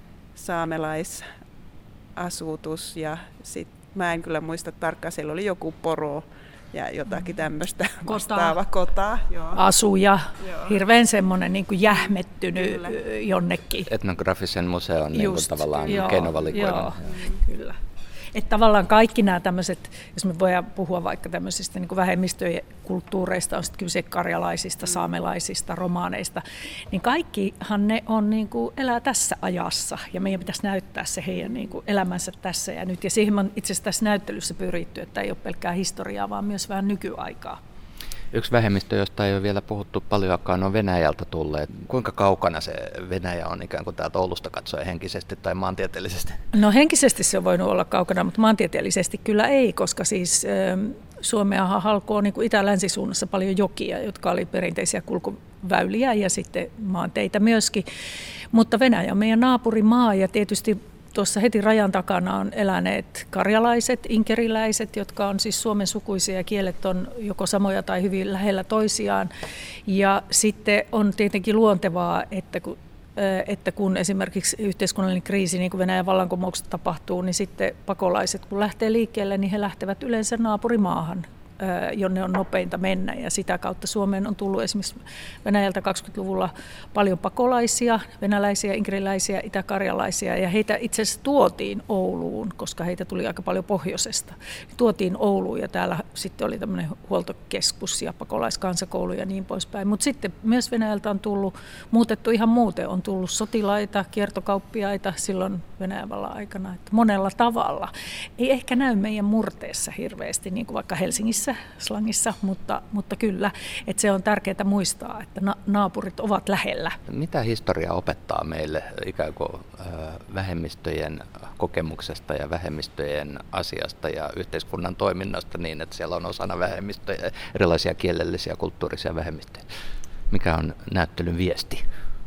saamelaisasutus ja sitten mä en kyllä muista tarkkaan, siellä oli joku poro ja jotakin tämmöistä vastaava kota. Joo. Asuja, Joo. Hirveän semmoinen niin kuin jähmettynyt kyllä. jonnekin. Etnografisen museon niin kuin tavallaan keinovalikoima. Joo, kyllä. Että tavallaan kaikki nämä tämmöiset, jos me voidaan puhua vaikka tämmöisistä niin kuin vähemmistöjen kulttuureista, on sitten kyse karjalaisista, saamelaisista, romaaneista, niin kaikkihan ne on, niin kuin, elää tässä ajassa ja meidän pitäisi näyttää se heidän niin kuin, elämänsä tässä ja nyt. Ja siihen on itse asiassa tässä näyttelyssä pyritty, että ei ole pelkkää historiaa, vaan myös vähän nykyaikaa. Yksi vähemmistö, josta ei ole vielä puhuttu paljonkaan, on Venäjältä tulleet. Kuinka kaukana se Venäjä on ikään kuin täältä Oulusta katsoen henkisesti tai maantieteellisesti? No henkisesti se on voinut olla kaukana, mutta maantieteellisesti kyllä ei, koska siis Suomeahan halkoo niin kuin itä-länsisuunnassa paljon jokia, jotka oli perinteisiä kulkuväyliä ja sitten maanteitä myöskin. Mutta Venäjä on meidän naapurimaa ja tietysti tuossa heti rajan takana on eläneet karjalaiset, inkeriläiset, jotka on siis suomen sukuisia ja kielet on joko samoja tai hyvin lähellä toisiaan. Ja sitten on tietenkin luontevaa, että kun, että kun esimerkiksi yhteiskunnallinen kriisi, niin kuin Venäjän vallankumouksesta tapahtuu, niin sitten pakolaiset kun lähtee liikkeelle, niin he lähtevät yleensä naapurimaahan, jonne on nopeinta mennä. Ja sitä kautta Suomeen on tullut esimerkiksi Venäjältä kaksikymmentäluvulla paljon pakolaisia, venäläisiä, inkeriläisiä, itäkarjalaisia, ja heitä itse asiassa tuotiin Ouluun, koska heitä tuli aika paljon pohjoisesta. Tuotiin Ouluun, ja täällä sitten oli tämmöinen huoltokeskus ja pakolaiskansakoulu ja niin poispäin. Mutta sitten myös Venäjältä on tullut, muutettu ihan muuten, on tullut sotilaita, kiertokauppiaita silloin Venäjän vallan aikana, että monella tavalla. Ei ehkä näy meidän murteessa hirveästi, niin kuin vaikka Helsingissä, slangissa, mutta, mutta kyllä, että se on tärkeää muistaa, että na- naapurit ovat lähellä. Mitä historia opettaa meille ikään kuin äh, vähemmistöjen kokemuksesta ja vähemmistöjen asiasta ja yhteiskunnan toiminnasta niin, että siellä on osana vähemmistöjä, erilaisia kielellisiä, kulttuurisia vähemmistöjä? Mikä on näyttelyn viesti?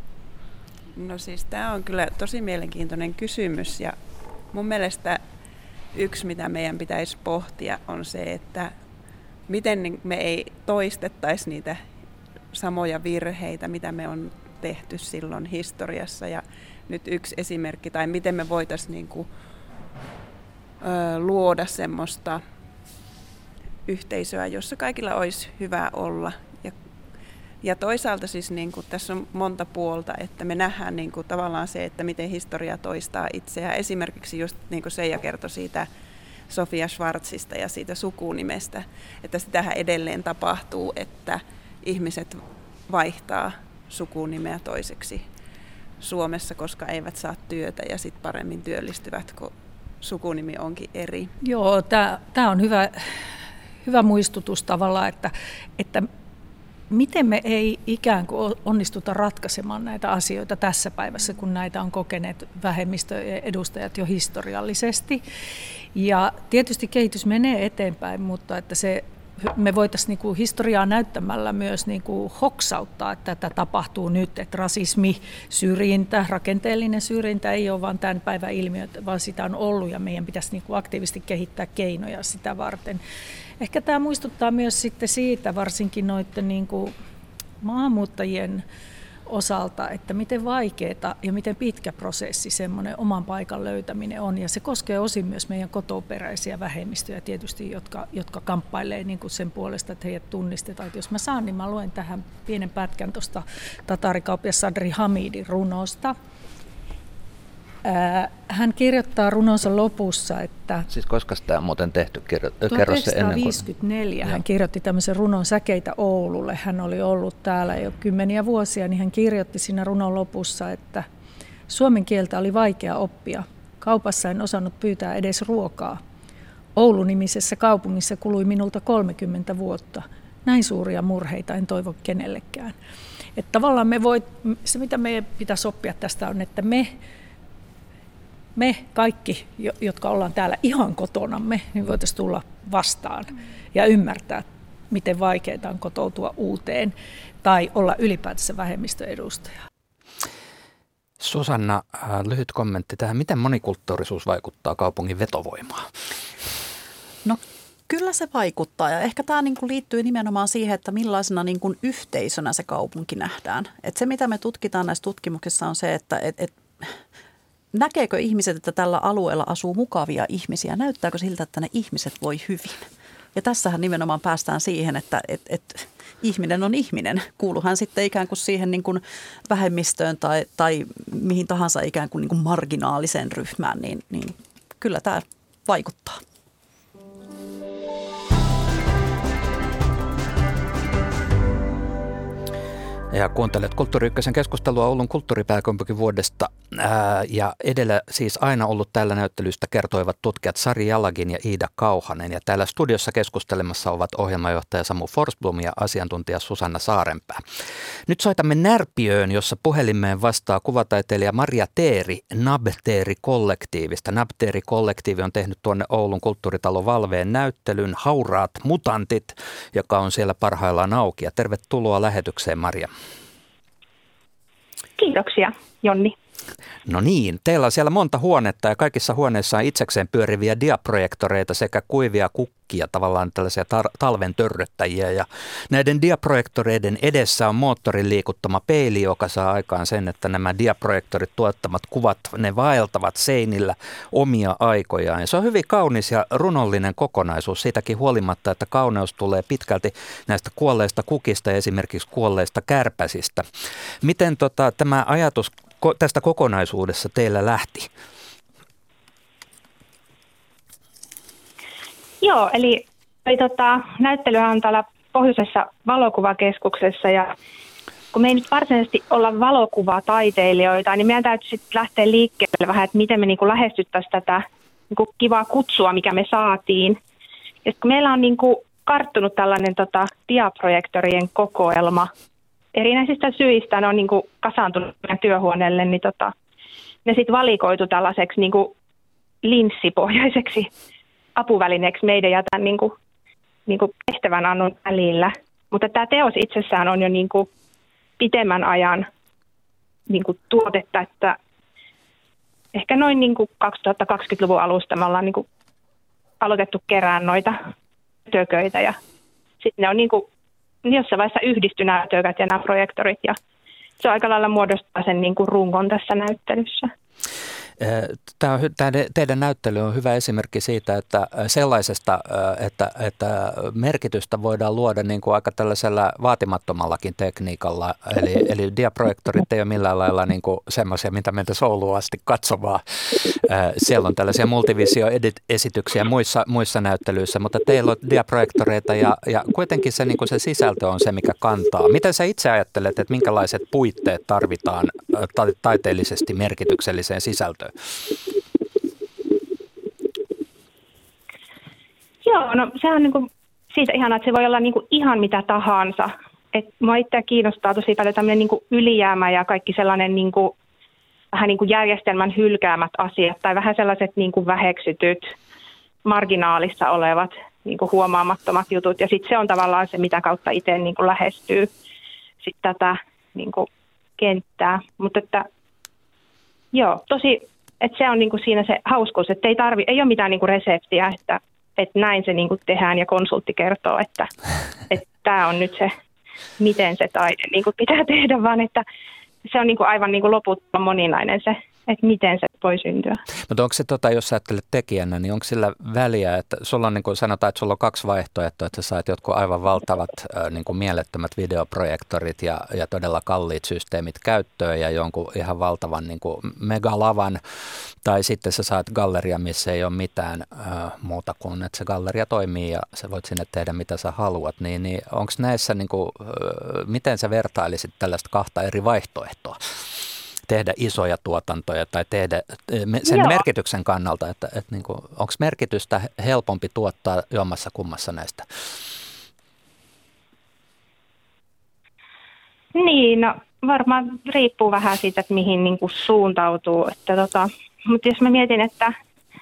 No siis tämä on kyllä tosi mielenkiintoinen kysymys ja mun mielestä yksi, mitä meidän pitäisi pohtia, on se, että miten me ei toistettaisi niitä samoja virheitä, mitä me on tehty silloin historiassa. Ja nyt yksi esimerkki, tai miten me voitaisiin niin kuin, ö, luoda semmoista yhteisöä, jossa kaikilla olisi hyvä olla. Ja, ja toisaalta siis niin kuin, tässä on monta puolta, että me nähdään niin kuin, tavallaan se, että miten historia toistaa itseään. Esimerkiksi just niin kuin Seija kertoi siitä Sofia Schwarzista ja siitä sukunimestä, että sitähän edelleen tapahtuu, että ihmiset vaihtaa sukunimeä toiseksi Suomessa, koska eivät saa työtä ja sitten paremmin työllistyvät, kun sukunimi onkin eri. Joo, tämä on hyvä, hyvä muistutus tavallaan, että, että miten me ei ikään kuin onnistuta ratkaisemaan näitä asioita tässä päivässä, kun näitä on kokeneet vähemmistöjen edustajat jo historiallisesti. Ja tietysti kehitys menee eteenpäin, mutta että se, me voitaisiin niin kuin historiaa näyttämällä myös niin kuin hoksauttaa, että tätä tapahtuu nyt, että rasismi, syrjintä, rakenteellinen syrjintä ei ole vain tämän päivän ilmiö, vaan sitä on ollut ja meidän pitäisi niin kuin aktiivisesti kehittää keinoja sitä varten. Ehkä tämä muistuttaa myös sitten siitä, varsinkin noiden niin kuin maahanmuuttajien osalta, että miten vaikeaa ja miten pitkä prosessi semmoinen oman paikan löytäminen on. Ja se koskee osin myös meidän kotoperäisiä vähemmistöjä tietysti, jotka, jotka kamppailee niin kuin sen puolesta, että heidät tunnistetaan. Että jos mä saan, niin mä luen tähän pienen pätkän tuosta tatarikauppias Sadri Hamidin runosta. Hän kirjoittaa runonsa lopussa, että siis koska sitä on muuten tehty? Kerro, tuhatyhdeksänsataaviisikymmentäneljä hän kirjoitti tämmöisen runon Säkeitä Oululle. Hän oli ollut täällä jo kymmeniä vuosia, niin hän kirjoitti siinä runon lopussa, että suomen kieltä oli vaikea oppia. Kaupassa en osannut pyytää edes ruokaa. Oulu-nimisessä kaupungissa kului minulta kolmekymmentä vuotta. Näin suuria murheita en toivo kenellekään. Että tavallaan me voit, se mitä meidän pitäisi oppia tästä on, että me Me kaikki, jotka ollaan täällä ihan kotonamme, niin voitaisiin tulla vastaan ja ymmärtää, miten vaikeaa on kotoutua uuteen tai olla ylipäätänsä vähemmistöedustaja. Susanna, lyhyt kommentti tähän. Miten monikulttuurisuus vaikuttaa kaupungin vetovoimaan? No kyllä se vaikuttaa ja ehkä tämä niinku liittyy nimenomaan siihen, että millaisena niinku yhteisönä se kaupunki nähdään. Et se mitä me tutkitaan näissä tutkimuksissa on se, että et, et näkeekö ihmiset, että tällä alueella asuu mukavia ihmisiä? Näyttääkö siltä, että ne ihmiset voi hyvin? Ja tässähän nimenomaan päästään siihen, että et, et, ihminen on ihminen. Kuuluuhan sitten ikään kuin siihen niin kuin vähemmistöön tai, tai mihin tahansa ikään kuin, niin kuin marginaaliseen ryhmään, niin, niin kyllä tämä vaikuttaa. Ja kuuntelet Kulttuuri Ykkösen keskustelua Oulun kulttuuripääkaupunkivuodesta. Ää, ja edellä siis aina ollut tällä näyttelystä kertoivat tutkijat Sari Jalagin ja Iida Kauhanen. Ja täällä studiossa keskustelemassa ovat ohjelmajohtaja Samu Forsblom ja asiantuntija Susanna Saarenpää. Nyt soitamme Närpiöön, jossa puhelimeen vastaa kuvataiteilija Maria Teeri Nabteeri-kollektiivista. Nabteeri-kollektiivi on tehnyt tuonne Oulun kulttuuritalo Valveen näyttelyn Hauraat mutantit, joka on siellä parhaillaan auki. Ja tervetuloa lähetykseen, Maria. Kiitoksia, Jonni. No niin, teillä on siellä monta huonetta ja kaikissa huoneissa on itsekseen pyöriviä diaprojektoreita sekä kuivia kukkia, tavallaan tällaisia tar- talven törröttäjiä. Ja näiden diaprojektoreiden edessä on moottorin liikuttama peili, joka saa aikaan sen, että nämä diaprojektorit tuottamat kuvat, ne vaeltavat seinillä omia aikojaan. Ja se on hyvin kaunis ja runollinen kokonaisuus siitäkin huolimatta, että kauneus tulee pitkälti näistä kuolleista kukista ja esimerkiksi kuolleista kärpäsistä. Miten tota, tämä ajatus tästä kokonaisuudessa teillä lähti? Joo, eli, eli tota, näyttelyhän on täällä Pohjoisessa valokuvakeskuksessa ja kun me ei nyt varsinaisesti olla valokuvataiteilijoita, niin meidän täytyy sitten lähteä liikkeelle vähän, että miten me niinku lähestyttäisiin tätä niinku kivaa kutsua, mikä me saatiin. Ja kun meillä on niinku karttunut tällainen tota, diaprojektorien kokoelma, erinäisistä syistä ne on niinku kasaantunut meidän työhuoneelle, niin tota, ne sitten valikoitu tällaiseksi niinku linssipohjaiseksi apuvälineeksi meidän ja tämän niinku, niinku tehtävänannon välillä. Mutta tämä teos itsessään on jo niinku pitemmän ajan niinku tuotetta, että ehkä noin niinku kaksituhattakaksikymmentäluvun alusta me ollaan niinku aloitettu kerään noita tököitä ja sitten ne on niinku jossain vaiheessa yhdistyi nämä tökät ja nämä projektorit ja se aika lailla muodostaa sen niin kuin rungon tässä näyttelyssä. Tämä, tämä teidän näyttely on hyvä esimerkki siitä, että sellaisesta, että, että merkitystä voidaan luoda niin kuin aika tällaisella vaatimattomallakin tekniikalla. Eli, eli diaprojektorit ei ole millään lailla niin kuin semmoisia, mitä meiltä Ouluun asti katsomaan. Siellä on tällaisia multivisio-esityksiä muissa, muissa näyttelyissä, mutta teillä on diaprojektoreita ja, ja kuitenkin se, niin kuin se sisältö on se, mikä kantaa. Miten sä itse ajattelet, että minkälaiset puitteet tarvitaan ta- taiteellisesti merkitykselliseen sisältöön? Joo, no sehän on niin kuin siitä ihanaa, että se voi olla niin kuin ihan mitä tahansa. Et mua itseä kiinnostaa tosi paljon tämmöinen niin kuin ylijäämä ja kaikki sellainen niin kuin, vähän niin kuin järjestelmän hylkäämät asiat tai vähän sellaiset niin kuin väheksytyt, marginaalissa olevat niin kuin huomaamattomat jutut. Ja sitten se on tavallaan se, mitä kautta itse niin kuin lähestyy sit tätä niin kuin kenttää. Mutta että joo, tosi, että se on niin kuin siinä se hauskuus, että ei, tarvi, ei ole mitään niin kuin reseptiä, että, että näin se niin kuin tehdään ja konsultti kertoo, että, että tämä on nyt se, miten se taide niin kuin pitää tehdä, vaan että se on niin kuin aivan niin kuin loputtoman moninainen se, että miten se voi syntyä. Mutta onko se, tota, jos sä ajattelet tekijänä, niin onko sillä väliä, että sulla on niin kuin sanotaan, että sulla on kaksi vaihtoehtoa, että sä saat jotkut aivan valtavat niin kuin mielettömät videoprojektorit ja, ja todella kalliit systeemit käyttöön ja jonkun ihan valtavan niin kuin megalavan, tai sitten sä saat galleria, missä ei ole mitään äh, muuta kuin, että se galleria toimii ja sä voit sinne tehdä mitä sä haluat, niin, niin onko näissä, niin kuin, äh, miten sä vertailisit tällaista kahta eri vaihtoehtoa? Tehdä isoja tuotantoja tai tehdä sen Joo. merkityksen kannalta, että, että niin kuin, onko merkitystä helpompi tuottaa jommassa kummassa näistä? Niin, no varmaan riippuu vähän siitä, että mihin niin kuin suuntautuu. Että tota, mutta jos mä mietin, että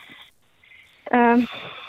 ö,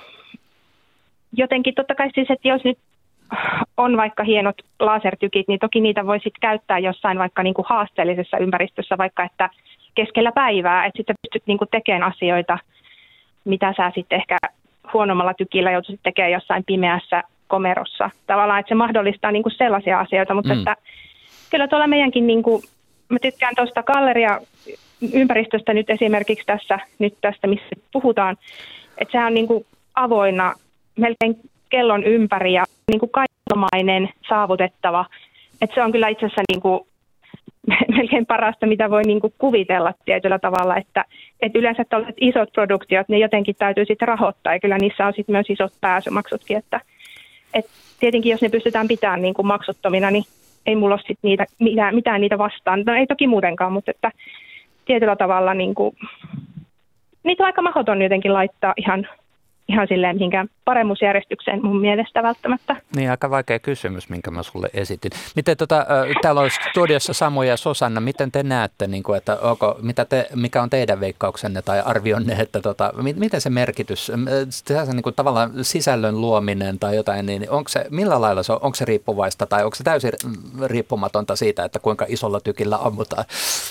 jotenkin totta kai siis, että jos nyt on vaikka hienot lasertykit, niin toki niitä voi sitten käyttää jossain vaikka niinku haasteellisessa ympäristössä, vaikka että keskellä päivää, että sitten pystyt niinku tekemään asioita, mitä sä sitten ehkä huonommalla tykillä joutuisit tekemään jossain pimeässä komerossa. Tavallaan, että se mahdollistaa niinku sellaisia asioita, mutta mm. että kyllä tuolla meidänkin, niinku, mä tykkään tuosta galleria-ympäristöstä nyt esimerkiksi tässä, nyt tästä, missä puhutaan, että sehän on niinku avoinna melkein kellon ympäri ja niin kuin kaikenlainen saavutettava. Että se on kyllä itse asiassa niin kuin melkein parasta, mitä voi niin kuin kuvitella tietyllä tavalla, että, että yleensä tällaiset isot produktiot, ne jotenkin täytyy sitten rahoittaa ja kyllä niissä on sitten myös isot pääsymaksutkin, että, että tietenkin jos ne pystytään pitämään niin kuin maksuttomina, niin ei mulla ole sit niitä, mitään, mitään niitä vastaan. No ei toki muutenkaan, mutta että tietyllä tavalla niin kuin, niitä on aika mahdoton jotenkin laittaa ihan ihan silleen mihinkään paremmuusjärjestykseen mun mielestä välttämättä. Niin, aika vaikea kysymys, minkä mä sulle esitin. Miten tota, täällä on studiossa Samu ja Susanna, miten te näette, niin kuin, että onko, mitä te, mikä on teidän veikkauksenne tai arvionne, että tota, miten se merkitys, se niin kuin tavallaan sisällön luominen tai jotain, niin onko se, millä lailla se on, onko se riippuvaista tai onko se täysin riippumatonta siitä, että kuinka isolla tykillä ammutaan?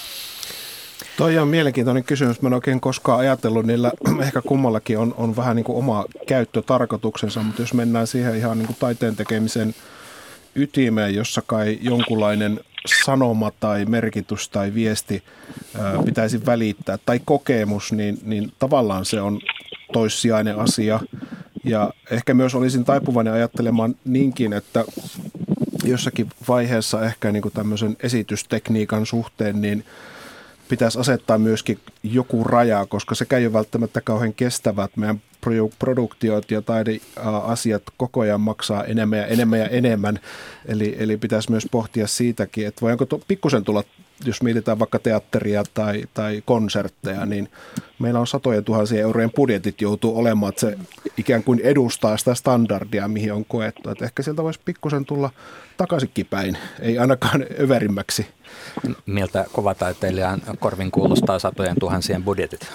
Toi on mielenkiintoinen kysymys. Mä en oikein koskaan ajatellut, niillä ehkä kummallakin on, on vähän niin kuin oma käyttötarkoituksensa, mutta jos mennään siihen ihan niin kuin taiteen tekemisen ytimeen, jossa kai jonkunlainen sanoma tai merkitys tai viesti ää, pitäisi välittää tai kokemus, niin, niin tavallaan se on toissijainen asia. Ja ehkä myös olisin taipuvainen ajattelemaan niinkin, että jossakin vaiheessa ehkä niin kuin tämmöisen esitystekniikan suhteen, niin pitäisi asettaa myöskin joku raja, koska sekä ei ole välttämättä kauhean kestävät. Meidän produktiot ja taideasiat koko ajan maksaa enemmän ja enemmän ja enemmän. Eli, eli pitäisi myös pohtia siitäkin, että voidaanko to, pikkusen tulla, jos mietitään vaikka teatteria tai, tai konsertteja, niin meillä on satojen tuhansien eurojen budjetit joutuu olemaan, että se ikään kuin edustaa sitä standardia, mihin on koettu. Että ehkä sieltä voisi pikkusen tulla takaisinkin päin, ei ainakaan överimmäksi. Miltä kovataiteilijan korvin kuulostaa satojen tuhansien budjetit?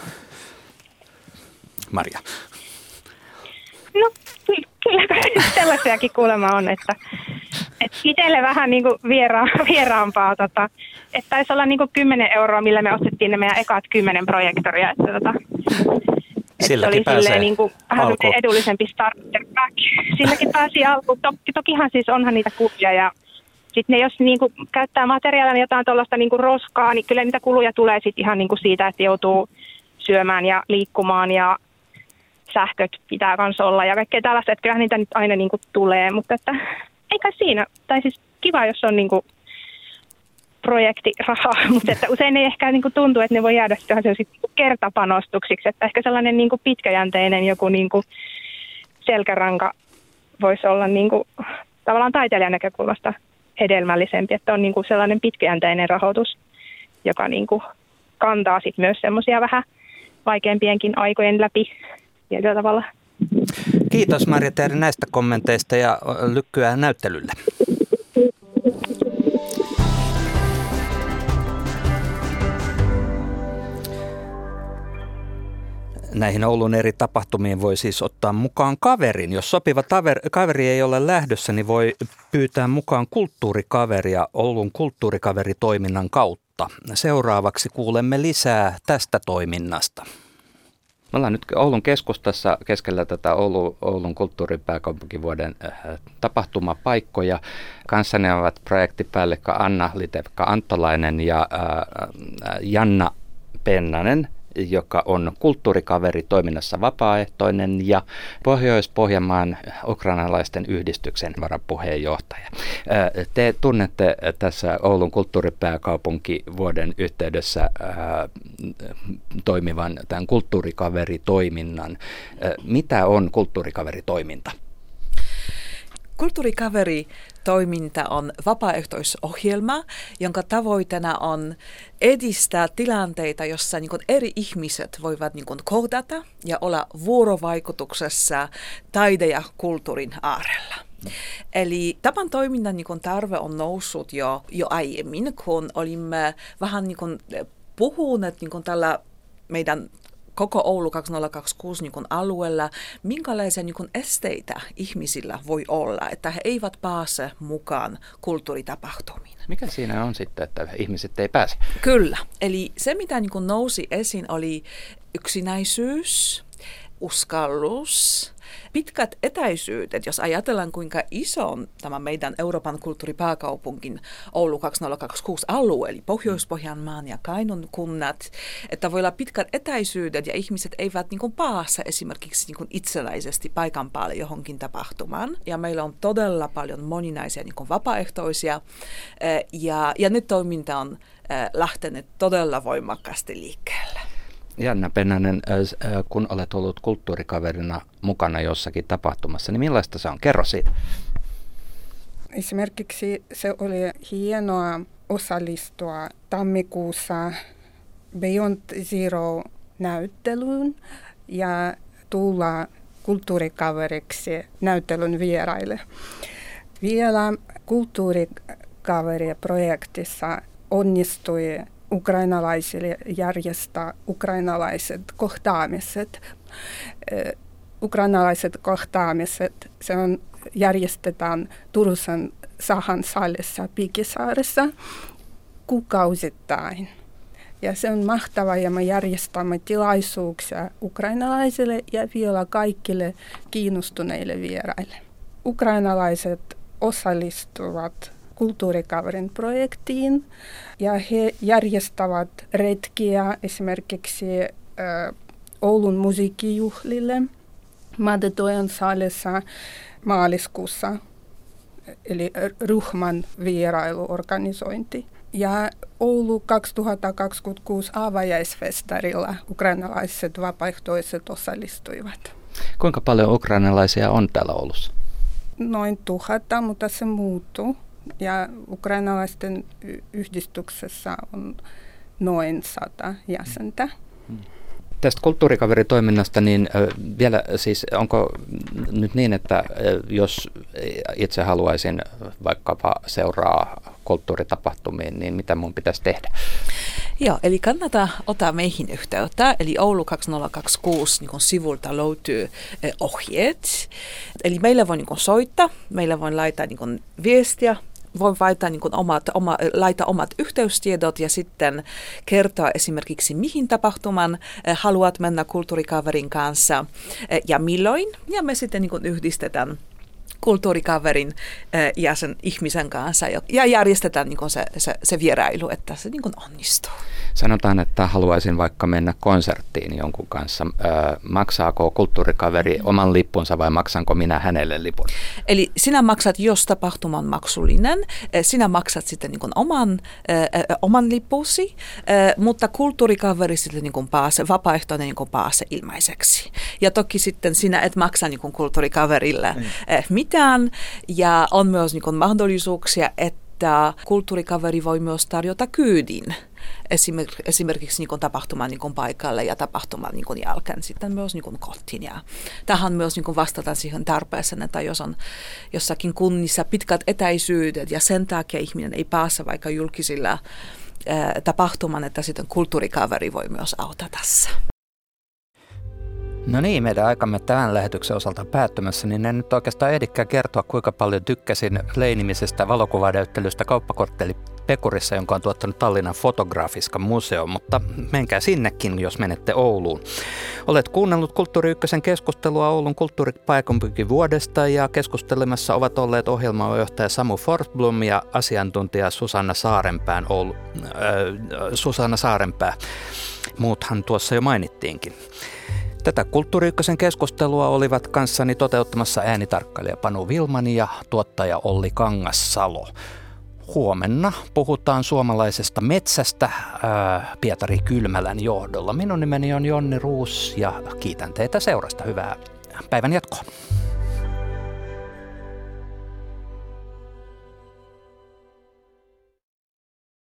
Marja. No kyllä sellaisiakin kuulemma on, että, että itselle vähän niin kuin viera, vieraampaa. Tota, että taisi olla niin kuin kymmenen euroa, millä me ostettiin ne meidän ekat kymmenen projektoria. Että, tota, että se oli silleen niin kuin vähän edullisempi starter pack. Silläkin pääsi alkuun. Toki, tokihan siis onhan niitä kuluja ja sitten ne jos niin kuin käyttää materiaalia jotain tuollaista niin kuin roskaa, niin kyllä niitä kuluja tulee sitten ihan niin kuin siitä, että joutuu syömään ja liikkumaan ja sähköt pitää kanssa olla ja kaikkea tällaista, että kyllähän niitä nyt aina niin kuin tulee, mutta että eikä siinä, tai siis kiva, jos on niin kuin projektirahaa, mutta että usein ei ehkä niin kuin tuntu, että ne voi jäädä kertapanostuksiksi, että ehkä sellainen niin kuin pitkäjänteinen joku niin kuin selkäranka voisi olla niin kuin, tavallaan taiteilijan näkökulmasta hedelmällisempi, että on niin kuin sellainen pitkäjänteinen rahoitus, joka niin kuin kantaa sit myös semmoisia vähän vaikeampienkin aikojen läpi tietyllä tavalla. Kiitos Marja Teeri näistä kommenteista ja lykkyä näyttelylle. Näihin Oulun eri tapahtumiin voi siis ottaa mukaan kaverin. Jos sopiva taver, kaveri ei ole lähdössä, niin voi pyytää mukaan kulttuurikaveria Oulun kulttuurikaveritoiminnan kautta. Seuraavaksi kuulemme lisää tästä toiminnasta. Me ollaan nyt Oulun keskustassa keskellä tätä Oulu, Oulun kulttuuripääkaupunkivuoden äh, tapahtumapaikkoja. Kanssani ovat projektipäällikkö Anna Litevka-Antolainen ja äh, Janna Pennanen, joka on kulttuurikaveri toiminnassa vapaaehtoinen ja Pohjois-Pohjanmaan ukrainalaisten yhdistyksen varapuheenjohtaja. Te tunnette tässä Oulun kulttuuripääkaupunkivuoden yhteydessä toimivan tämän kulttuurikaveritoiminnan. Mitä on kulttuurikaveritoiminta? Kulttuurikaveri-toiminta on vapaaehtoisohjelma, jonka tavoitteena on edistää tilanteita, jossa niin kuin eri ihmiset voivat niin kuin kohdata ja olla vuorovaikutuksessa taide- ja kulttuurin äärellä. Eli tämän toiminnan niin kuin tarve on noussut jo, jo aiemmin, kun olimme vähän niin kuin puhuneet niin kuin tällä meidän koko Oulu kaksituhattakaksikymmentäkuusi niin kuin alueella, minkälaisia niin kuin esteitä ihmisillä voi olla, että he eivät pääse mukaan kulttuuritapahtumiin. Mikä siinä on sitten, että ihmiset ei pääse? Kyllä. Eli se, mitä niin kuin nousi esiin, oli yksinäisyys, uskallus, pitkät etäisyydet, jos ajatellaan kuinka iso on tämä meidän Euroopan kulttuuripääkaupunkin Oulu kaksituhattakaksikymmentäkuusi alue, eli Pohjois-Pohjanmaan ja Kainuun kunnat, että voi olla pitkät etäisyydet ja ihmiset eivät niin kuin pääse esimerkiksi niin kuin itsenäisesti paikan päälle johonkin tapahtumaan. Ja meillä on todella paljon moninaisia niin kuin vapaaehtoisia ja, ja nyt toiminta on lähtenyt todella voimakkaasti liikkeelle. Janna Pennanen, kun olet ollut kulttuurikaverina mukana jossakin tapahtumassa, niin millaista se on? Kerro siitä. Esimerkiksi se oli hienoa osallistua tammikuussa Beyond Zero-näyttelyyn ja tulla kulttuurikaveriksi näyttelyn vieraille. Vielä kulttuurikaveriprojektissa onnistui ukrainalaisille järjestää ukrainalaiset kohtaamiset. Ukrainalaiset kohtaamiset se on, järjestetään Turusen Sahan salissa Pikisaaressa kuukausittain. Ja se on mahtavaa ja me järjestämme tilaisuuksia ukrainalaisille ja vielä kaikille kiinnostuneille vieraille. Ukrainalaiset osallistuvat kulttuurikaverin projektiin ja he järjestävät retkiä esimerkiksi äh, Oulun musiikkijuhlille Madetojan salissa maaliskuussa, eli Ruhman vierailuorganisointi. Ja Oulu kaksituhattakaksikymmentäkuusi avajaisfestarilla ukrainalaiset vapaaehtoiset osallistuivat. Kuinka paljon ukrainalaisia on täällä Oulussa? Noin tuhatta, mutta se muuttuu. Ja ukrainalaisten yhdistyksessä on noin sata jäsentä. Tästä kulttuurikaveritoiminnasta, niin vielä siis onko nyt niin, että jos itse haluaisin vaikkapa seuraa kulttuuritapahtumiin, niin mitä mun pitäisi tehdä? Joo, eli kannattaa ottaa meihin yhteyttä. Eli Oulu kaksituhattakaksikymmentäkuusi niin sivulta löytyy eh, ohjeet. Eli meillä voi niin soittaa, meillä voi laittaa niin viestiä, voi laittaa, niin omat, oma, laittaa omat yhteystiedot ja sitten kertoa esimerkiksi mihin tapahtuman eh, haluat mennä kulttuurikaverin kanssa eh, ja milloin. Ja me sitten niin yhdistetään kulttuurikaverin eh, ja sen ihmisen kanssa ja järjestetään niin se, se, se vierailu, että se niin onnistuu. Sanotaan, että haluaisin vaikka mennä konserttiin jonkun kanssa. Öö, maksaako kulttuurikaveri oman lippunsa vai maksanko minä hänelle lipun? Eli sinä maksat, jos tapahtuma on maksullinen, sinä maksat sitten niin kuin oman, äh, oman lippusi, äh, mutta kulttuurikaveri sitten niin kuin pääse, vapaaehtoinen niin kuin pääse ilmaiseksi. Ja toki sitten sinä et maksa niin kuin kulttuurikaverille mm. äh, mitään ja on myös niin kuin mahdollisuuksia, että kulttuurikaveri voi myös tarjota kyydin. Esimerkiksi, esimerkiksi niin tapahtuman niin paikalle ja tapahtuman niin jälkeen sitten myös niin kotiin. Ja tähän myös niin vastataan siihen tarpeeseen, että jos on jossakin kunnissa pitkät etäisyydet ja sen takia ihminen ei pääse vaikka julkisilla ää, tapahtuman, että sitten kulttuurikaveri voi myös auttaa tässä. No niin, meidän aikamme tämän lähetyksen osalta päättymässä, niin en nyt oikeastaan ehdikään kertoa, kuinka paljon tykkäsin leinimisestä valokuvanäyttelystä kauppakortteli Pekurissa, jonka on tuottanut Tallinnan Fotografiska museo, mutta menkää sinnekin, jos menette Ouluun. Olet kuunnellut Kulttuuri Ykkösen keskustelua Oulun kulttuuripaikanpykin vuodesta ja keskustelemassa ovat olleet ohjelmajohtaja Samu Forsblom ja asiantuntija Susanna Saarenpään Oulu, äh, Susanna Saarenpää. Muuthan tuossa jo mainittiinkin. Tätä Kulttuuri Ykkösen keskustelua olivat kanssani toteuttamassa äänitarkkailija Panu Vilmani ja tuottaja Olli Kangassalo. Huomenna puhutaan suomalaisesta metsästä ää, Pietari Kylmälän johdolla. Minun nimeni on Jonni Ruus ja kiitän teitä seurasta. Hyvää päivän jatkoa.